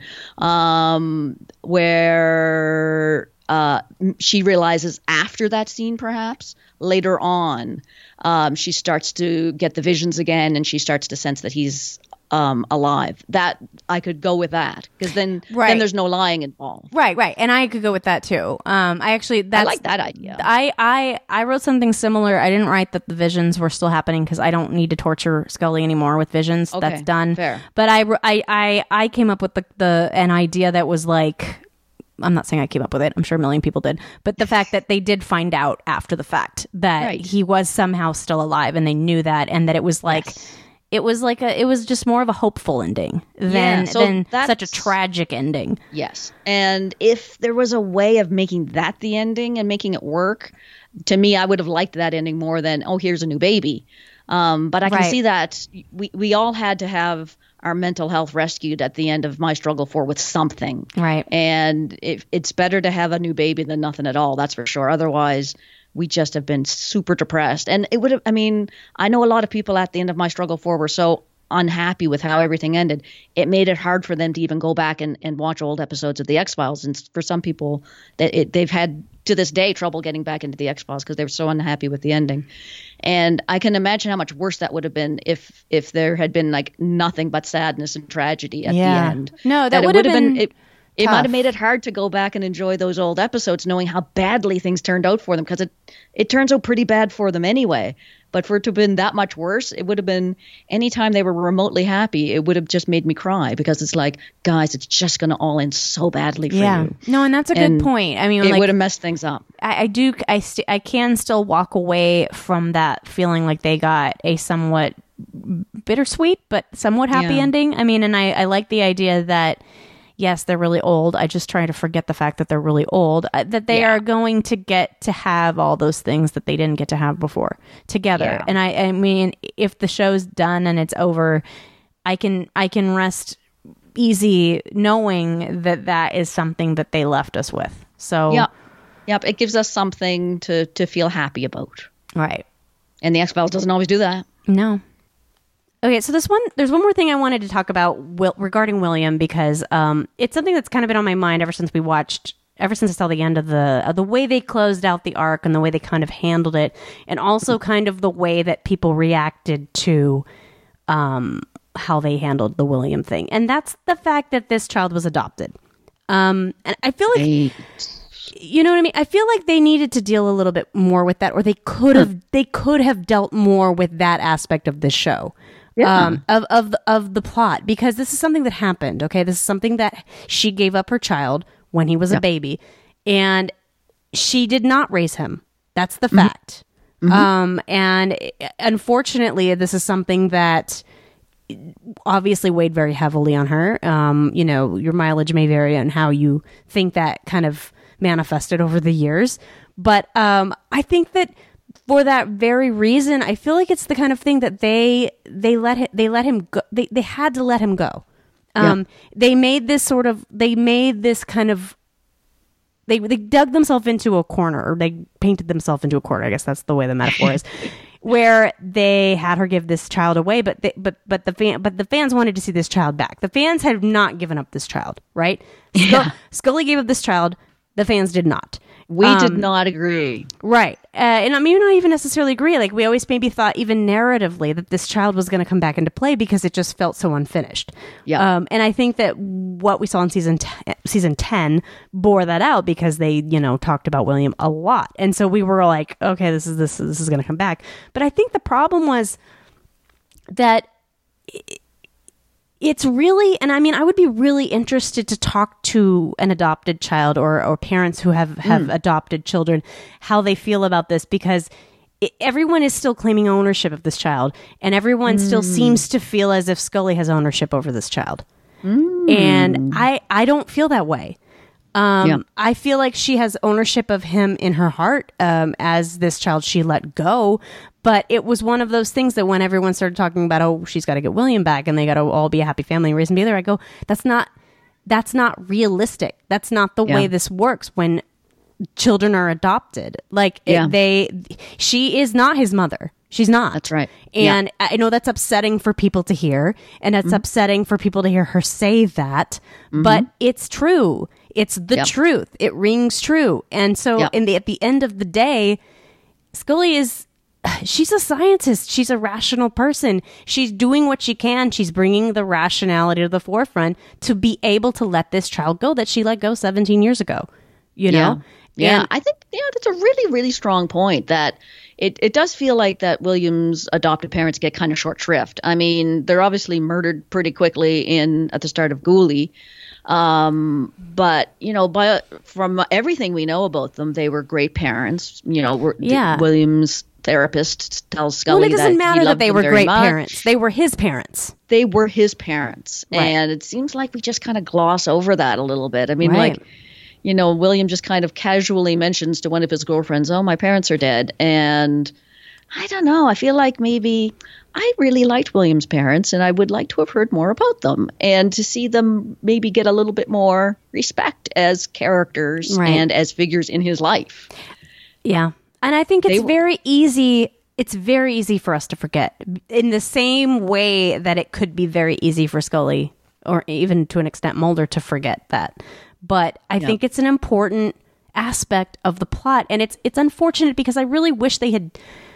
where she realizes after that scene, perhaps later on, she starts to get the visions again, and she starts to sense that he's alive. That I could go with that, because then there's no lying involved. Right, and I could go with that too. I like that idea. I wrote something similar. I didn't write that the visions were still happening, because I don't need to torture Scully anymore with visions. Okay, that's done. fair. But I came up with an idea that was like, I'm not saying I came up with it. I'm sure a million people did. But the fact that they did find out after the fact that he was somehow still alive, and they knew that, and that it was like. Yes. It was just more of a hopeful ending than such a tragic ending. Yes. And if there was a way of making that the ending and making it work, to me, I would have liked that ending more than, oh, here's a new baby. But I can see that we all had to have our mental health rescued at the end of My Struggle For with something. Right. And it's better to have a new baby than nothing at all. That's for sure. Otherwise, we just have been super depressed. And it would have, I mean, I know a lot of people at the end of My Struggle For were so unhappy with how everything ended. It made it hard for them to even go back and watch old episodes of The X-Files. And for some people, they've had, to this day, trouble getting back into The X-Files because they were so unhappy with the ending. And I can imagine how much worse that would have been if there had been like nothing but sadness and tragedy at the end. No, that would have been It might have made it hard to go back and enjoy those old episodes, knowing how badly things turned out for them, because it turns out pretty bad for them anyway. But for it to have been that much worse, it would have been, anytime they were remotely happy, it would have just made me cry, because it's like, guys, it's just going to all end so badly for you. No, and that's a good point. I mean, it would have messed things up. I can still walk away from that feeling like they got a somewhat bittersweet but somewhat happy ending. I mean, and I like the idea that, yes, they're really old. I just try to forget the fact that they're really old, that they are going to get to have all those things that they didn't get to have before together. Yeah. And I mean, if the show's done and it's over, I can rest easy knowing that is something that they left us with. So Yep. It gives us something to feel happy about. Right. And the X-Files doesn't always do that. No. Okay, so there's one more thing I wanted to talk about regarding William, because it's something that's kind of been on my mind ever since I saw the end of the way they closed out the arc and the way they kind of handled it, and also kind of the way that people reacted to how they handled the William thing, and that's the fact that this child was adopted. And I feel like, you know what I mean? I feel like they needed to deal a little bit more with that, or they could have dealt more with that aspect of this show. Of the plot, because this is something that happened. Okay, this is something that she gave up her child when he was a baby, and she did not raise him. That's the fact. And unfortunately, this is something that obviously weighed very heavily on her. You know, your mileage may vary on how you think that kind of manifested over the years, but I think that, for that very reason, I feel like it's the kind of thing that they let him go. They had to let him go. They dug themselves into a corner, or they painted themselves into a corner. I guess that's the way the metaphor is. where they had her give this child away, but the fans wanted to see this child back. The fans had not given up this child, right? Scully gave up this child. The fans did not. We did not agree. Right. And I mean, not even necessarily agree. Like, we always maybe thought, even narratively, that this child was going to come back into play because it just felt so unfinished. Yeah. And I think that what we saw in season 10 bore that out, because they, talked about William a lot. And so we were like, okay, this is going to come back. But I think the problem was that it's really, and I mean, I would be really interested to talk to an adopted child or parents who have adopted children, how they feel about this, because everyone is still claiming ownership of this child, and everyone still seems to feel as if Scully has ownership over this child. And I don't feel that way. I feel like she has ownership of him in her heart, as this child she let go. But it was one of those things that when everyone started talking about, oh, she's got to get William back and they got to all be a happy family and raise him together, I go, that's not realistic. That's not the way this works when children are adopted. Like, she is not his mother. She's not. That's right. And I know that's upsetting for people to hear, and that's upsetting for people to hear her say that, but it's true. It's the truth. It rings true. And so at the end of the day, Scully she's a scientist. She's a rational person. She's doing what she can. She's bringing the rationality to the forefront to be able to let this child go that she let go 17 years ago, know? Yeah. I think, that's a really, really strong point, that it does feel like that William's adoptive parents get kind of short shrift. I mean, they're obviously murdered pretty quickly at the start of Ghoulie. But from everything we know about them, they were great parents. William's therapist tells Scully that it doesn't matter that they were great parents. They were his parents. They were his parents. Right. And it seems like we just kind of gloss over that a little bit. I mean, William just kind of casually mentions to one of his girlfriends, oh, my parents are dead. And I don't know. I feel like maybe I really liked William's parents, and I would like to have heard more about them and to see them maybe get a little bit more respect as characters and as figures in his life. Yeah. And I think it's very easy. It's very easy for us to forget, in the same way that it could be very easy for Scully, or even to an extent Mulder, to forget that. But I think it's an important aspect of the plot, and it's unfortunate because I really wish they had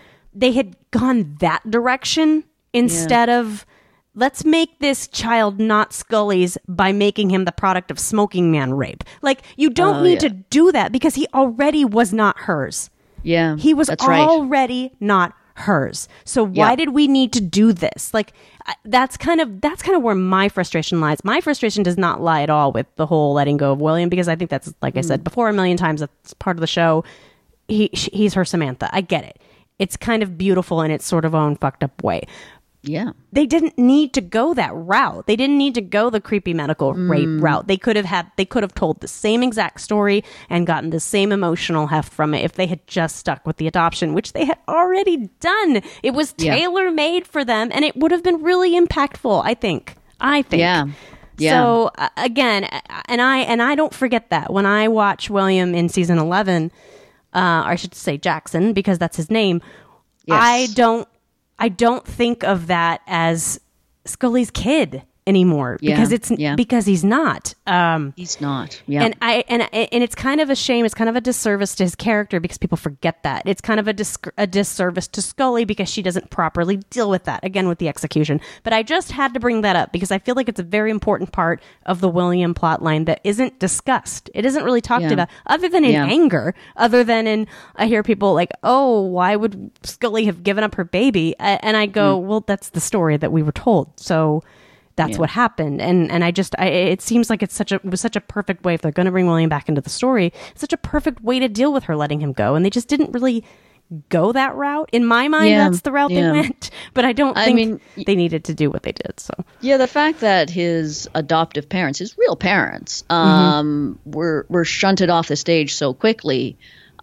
gone that direction instead of, let's make this child not Scully's by making him the product of Smoking Man rape. Like, you don't need to do that, because he already was not hers. Yeah, he was already not hers. So why did we need to do this? Like, that's kind of where my frustration lies. My frustration does not lie at all with the whole letting go of William, because I think that's, like I said before a million times, that's part of the show. He's her Samantha. I get it. It's kind of beautiful in its sort of own fucked up way. Yeah. They didn't need to go that route. They didn't need to go the creepy medical rape route. They could have told the same exact story and gotten the same emotional heft from it if they had just stuck with the adoption, which they had already done. It was tailor-made for them, and it would have been really impactful, I think. Yeah. So again, and I don't forget that when I watch William in season 11, or I should say Jackson, because that's his name. Yes. I don't think of that as Scully's kid anymore, because because he's not. He's not. Yeah. And it's kind of a shame. It's kind of a disservice to his character, because people forget that. It's kind of a disservice to Scully, because she doesn't properly deal with that, again, with the execution. But I just had to bring that up because I feel like it's a very important part of the William plotline that isn't discussed. It isn't really talked about, other than in anger, other than in, I hear people like, oh, why would Scully have given up her baby? And I go, well, that's the story that we were told. So that's what happened. And it seems like it was such a perfect way, if they're going to bring William back into the story, such a perfect way to deal with her letting him go. And they just didn't really go that route. In my mind, that's the route they went. But I don't think they needed to do what they did. So the fact that his adoptive parents, his real parents, were shunted off the stage so quickly,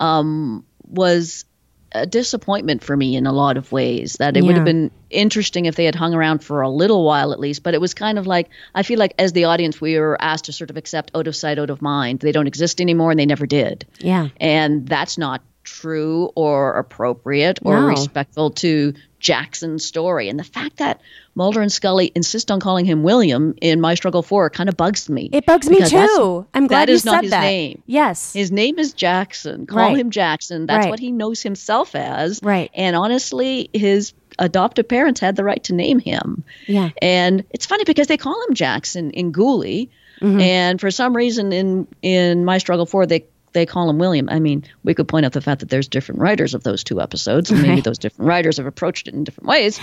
was a disappointment for me in a lot of ways. That it would have been interesting if they had hung around for a little while at least, but it was kind of like, I feel like as the audience we were asked to sort of accept out of sight, out of mind. They don't exist anymore, and they never did. And that's not true or appropriate or No. respectful to Jackson's story. And the fact that Mulder and Scully insist on calling him William in My Struggle 4 kind of bugs me. It bugs me too. I'm glad that you is not said his that. name. Yes. His name is Jackson. Call Right. him Jackson. That's Right. what he knows himself as. Right. And honestly, his adoptive parents had the right to name him. Yeah. And it's funny because they call him Jackson in Ghoulie. And for some reason in My Struggle 4, they call him William. I mean, we could point out the fact that there's different writers of those two episodes, and maybe Right. those different writers have approached it in different ways.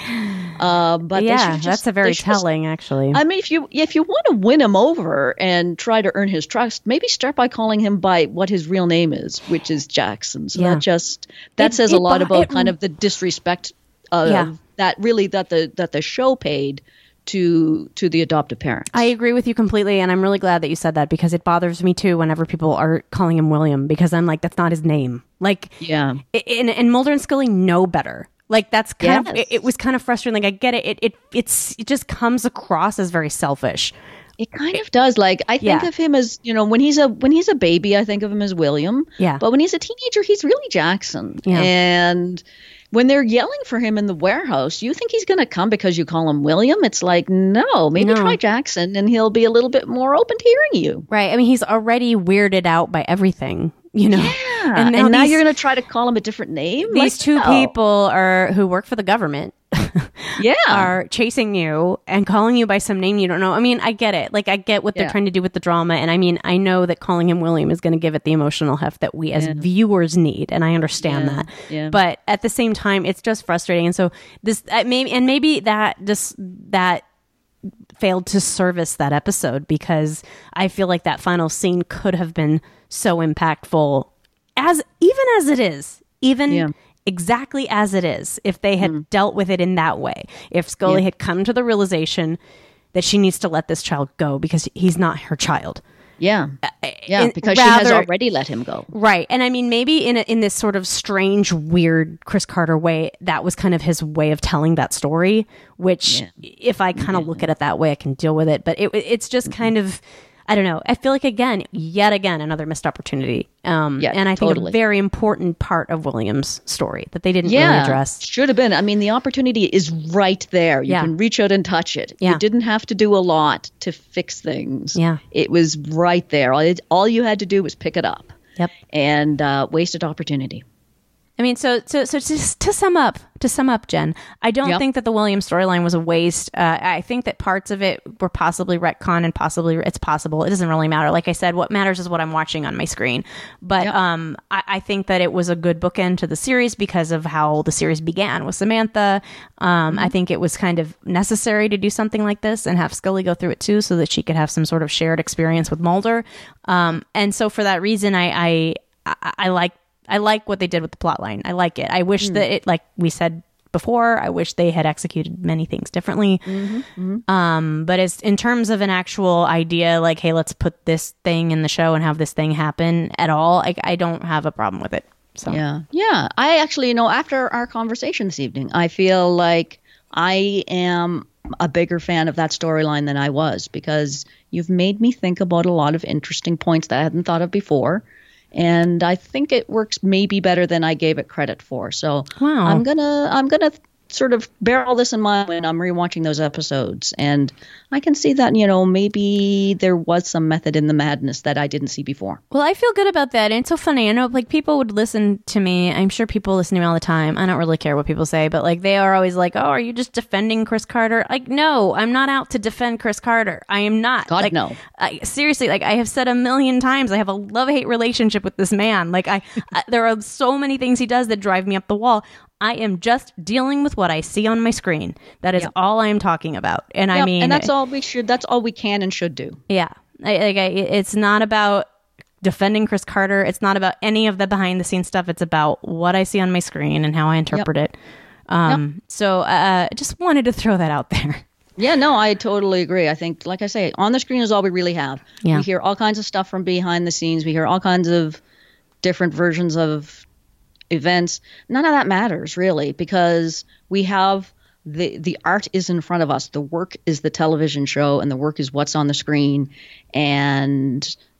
But Yeah, they that's a very telling, actually. I mean, if you want to win him over and try to earn his trust, maybe start by calling him by what his real name is, which is Jackson. So Yeah. that says a lot about it- kind of the disrespect Yeah. that the show paid to the adoptive parents. I agree with you completely, and I'm really glad that you said that because it bothers me too whenever people are calling him William because I'm like, that's not his name. Like, Yeah. and Mulder and Scully know better. Like that's kind of Yes. it was kind of frustrating. Like I get it. It just comes across as very selfish. It kind of does. Like I think Yeah. of him as, when he's a baby, I think of him as William. Yeah. But when he's a teenager, he's really Jackson. Yeah. And when they're yelling for him in the warehouse, you think he's going to come because you call him William? It's like, no, maybe No. try Jackson and he'll be a little bit more open to hearing you. Right. I mean, he's already weirded out by everything, Yeah. And now, now these, you're going to try to call him a different name? these Like, two no. people who work for the government Yeah. are chasing you and calling you by some name you don't know. I mean, I get it. Like, I get what they're Yeah. trying to do with the drama. And I mean, I know that calling him William is going to give it the emotional heft that we as viewers need. And I understand that. Yeah. But at the same time, it's just frustrating. And so maybe that failed to service that episode because I feel like that final scene could have been so impactful even as it is, exactly as it is, if they had dealt with it in that way. If Scully had come to the realization that she needs to let this child go because he's not her child. Yeah. Yeah, And because she has rather- already let him go. Right. And I mean, maybe in this sort of strange, weird Chris Carter way, that was kind of his way of telling that story, which if I kind of look at it that way, I can deal with it. But it's just kind of, I don't know. I feel like, yet again, another missed opportunity. And I think totally. a very important part of William's story that they didn't really address. Should have been. I mean, the opportunity is right there. You Yeah. can reach out and touch it. Yeah. You didn't have to do a lot to fix things. Yeah. It was right there. All you had to do was pick it up. Yep. And wasted opportunity. I mean, so just to sum up, Jen, I don't think that the Williams storyline was a waste. I think that parts of it were possibly retcon and possibly it's possible. It doesn't really matter. Like I said, what matters is what I'm watching on my screen. But I think that it was a good bookend to the series because of how the series began with Samantha. I think it was kind of necessary to do something like this and have Scully go through it too, so that she could have some sort of shared experience with Mulder. And so for that reason, I like what they did with the plot line. I like it. I wish that it, like we said before, I wish they had executed many things differently. But as in terms of an actual idea, like, hey, let's put this thing in the show and have this thing happen at all, I don't have a problem with it. So Yeah. I actually, after our conversation this evening, I feel like I am a bigger fan of that storyline than I was because you've made me think about a lot of interesting points that I hadn't thought of before. And I think it works maybe better than I gave it credit for. So Wow. I'm gonna sort of bear all this in mind when I'm rewatching those episodes. And I can see that, maybe there was some method in the madness that I didn't see before. Well, I feel good about that. And it's so funny. I know like people would listen to me. I'm sure people listen to me all the time. I don't really care what people say, but like they are always like, oh, are you just defending Chris Carter? Like, no, I'm not out to defend Chris Carter. I am not. God, like, no. Seriously, like I have said a million times, I have a love-hate relationship with this man. Like there are so many things he does that drive me up the wall. I am just dealing with what I see on my screen. That is all I am talking about. And I mean, and that's all we can and should do. Yeah. It's not about defending Chris Carter. It's not about any of the behind the scenes stuff. It's about what I see on my screen and how I interpret it. So just wanted to throw that out there. Yeah, no, I totally agree. I think, like I say, on the screen is all we really have. Yeah. We hear all kinds of stuff from behind the scenes. We hear all kinds of different versions of events. None of that matters really because we have the art is in front of us. The work is the television show and the work is what's on the screen. And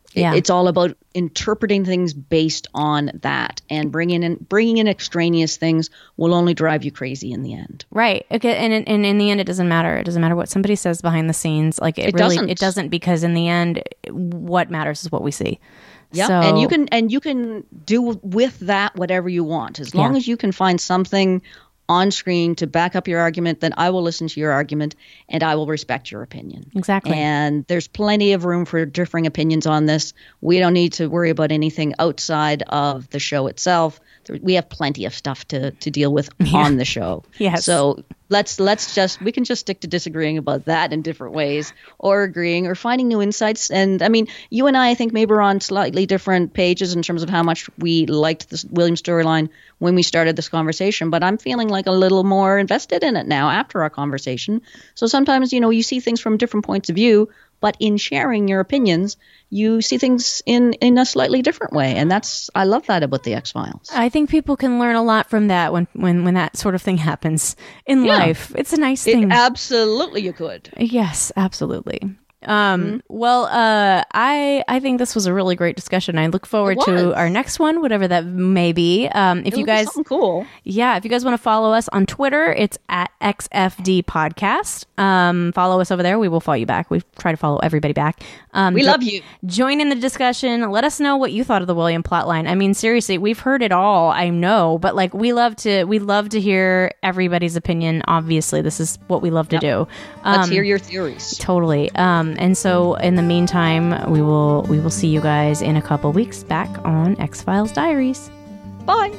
Yeah. It's all about interpreting things based on that, and bringing in extraneous things will only drive you crazy in the end. Right. Okay. And in the end, it doesn't matter. It doesn't matter what somebody says behind the scenes. Like it doesn't, because in the end, what matters is what we see. Yeah. So, and you can do with that whatever you want, as long as you can find something on screen to back up your argument. Then I will listen to your argument and I will respect your opinion. Exactly. And there's plenty of room for differing opinions on this. We don't need to worry about anything outside of the show itself. We have plenty of stuff to deal with on the show. Yes. So we can just stick to disagreeing about that in different ways, or agreeing, or finding new insights. And I mean, you and I think maybe we're on slightly different pages in terms of how much we liked this William storyline when we started this conversation, but I'm feeling like a little more invested in it now after our conversation. So sometimes, you see things from different points of view, but in sharing your opinions, you see things in a slightly different way. And I love that about the X-Files. I think people can learn a lot from that when that sort of thing happens in life. It's a nice thing. Absolutely, you could. Yes, absolutely. Well, I think this was a really great discussion. I look forward to our next one, whatever that may be. If you guys, something cool. Yeah. If you guys want to follow us on Twitter, it's at XFD Podcast. Follow us over there. We will follow you back. We try to follow everybody back. We love you. Join in the discussion. Let us know what you thought of the William plotline. I mean, seriously, we've heard it all. I know, but like, we love to hear everybody's opinion. Obviously, this is what we love to do. Let's hear your theories. Totally. And so in the meantime, we will see you guys in a couple weeks back on X-Files Diaries. Bye.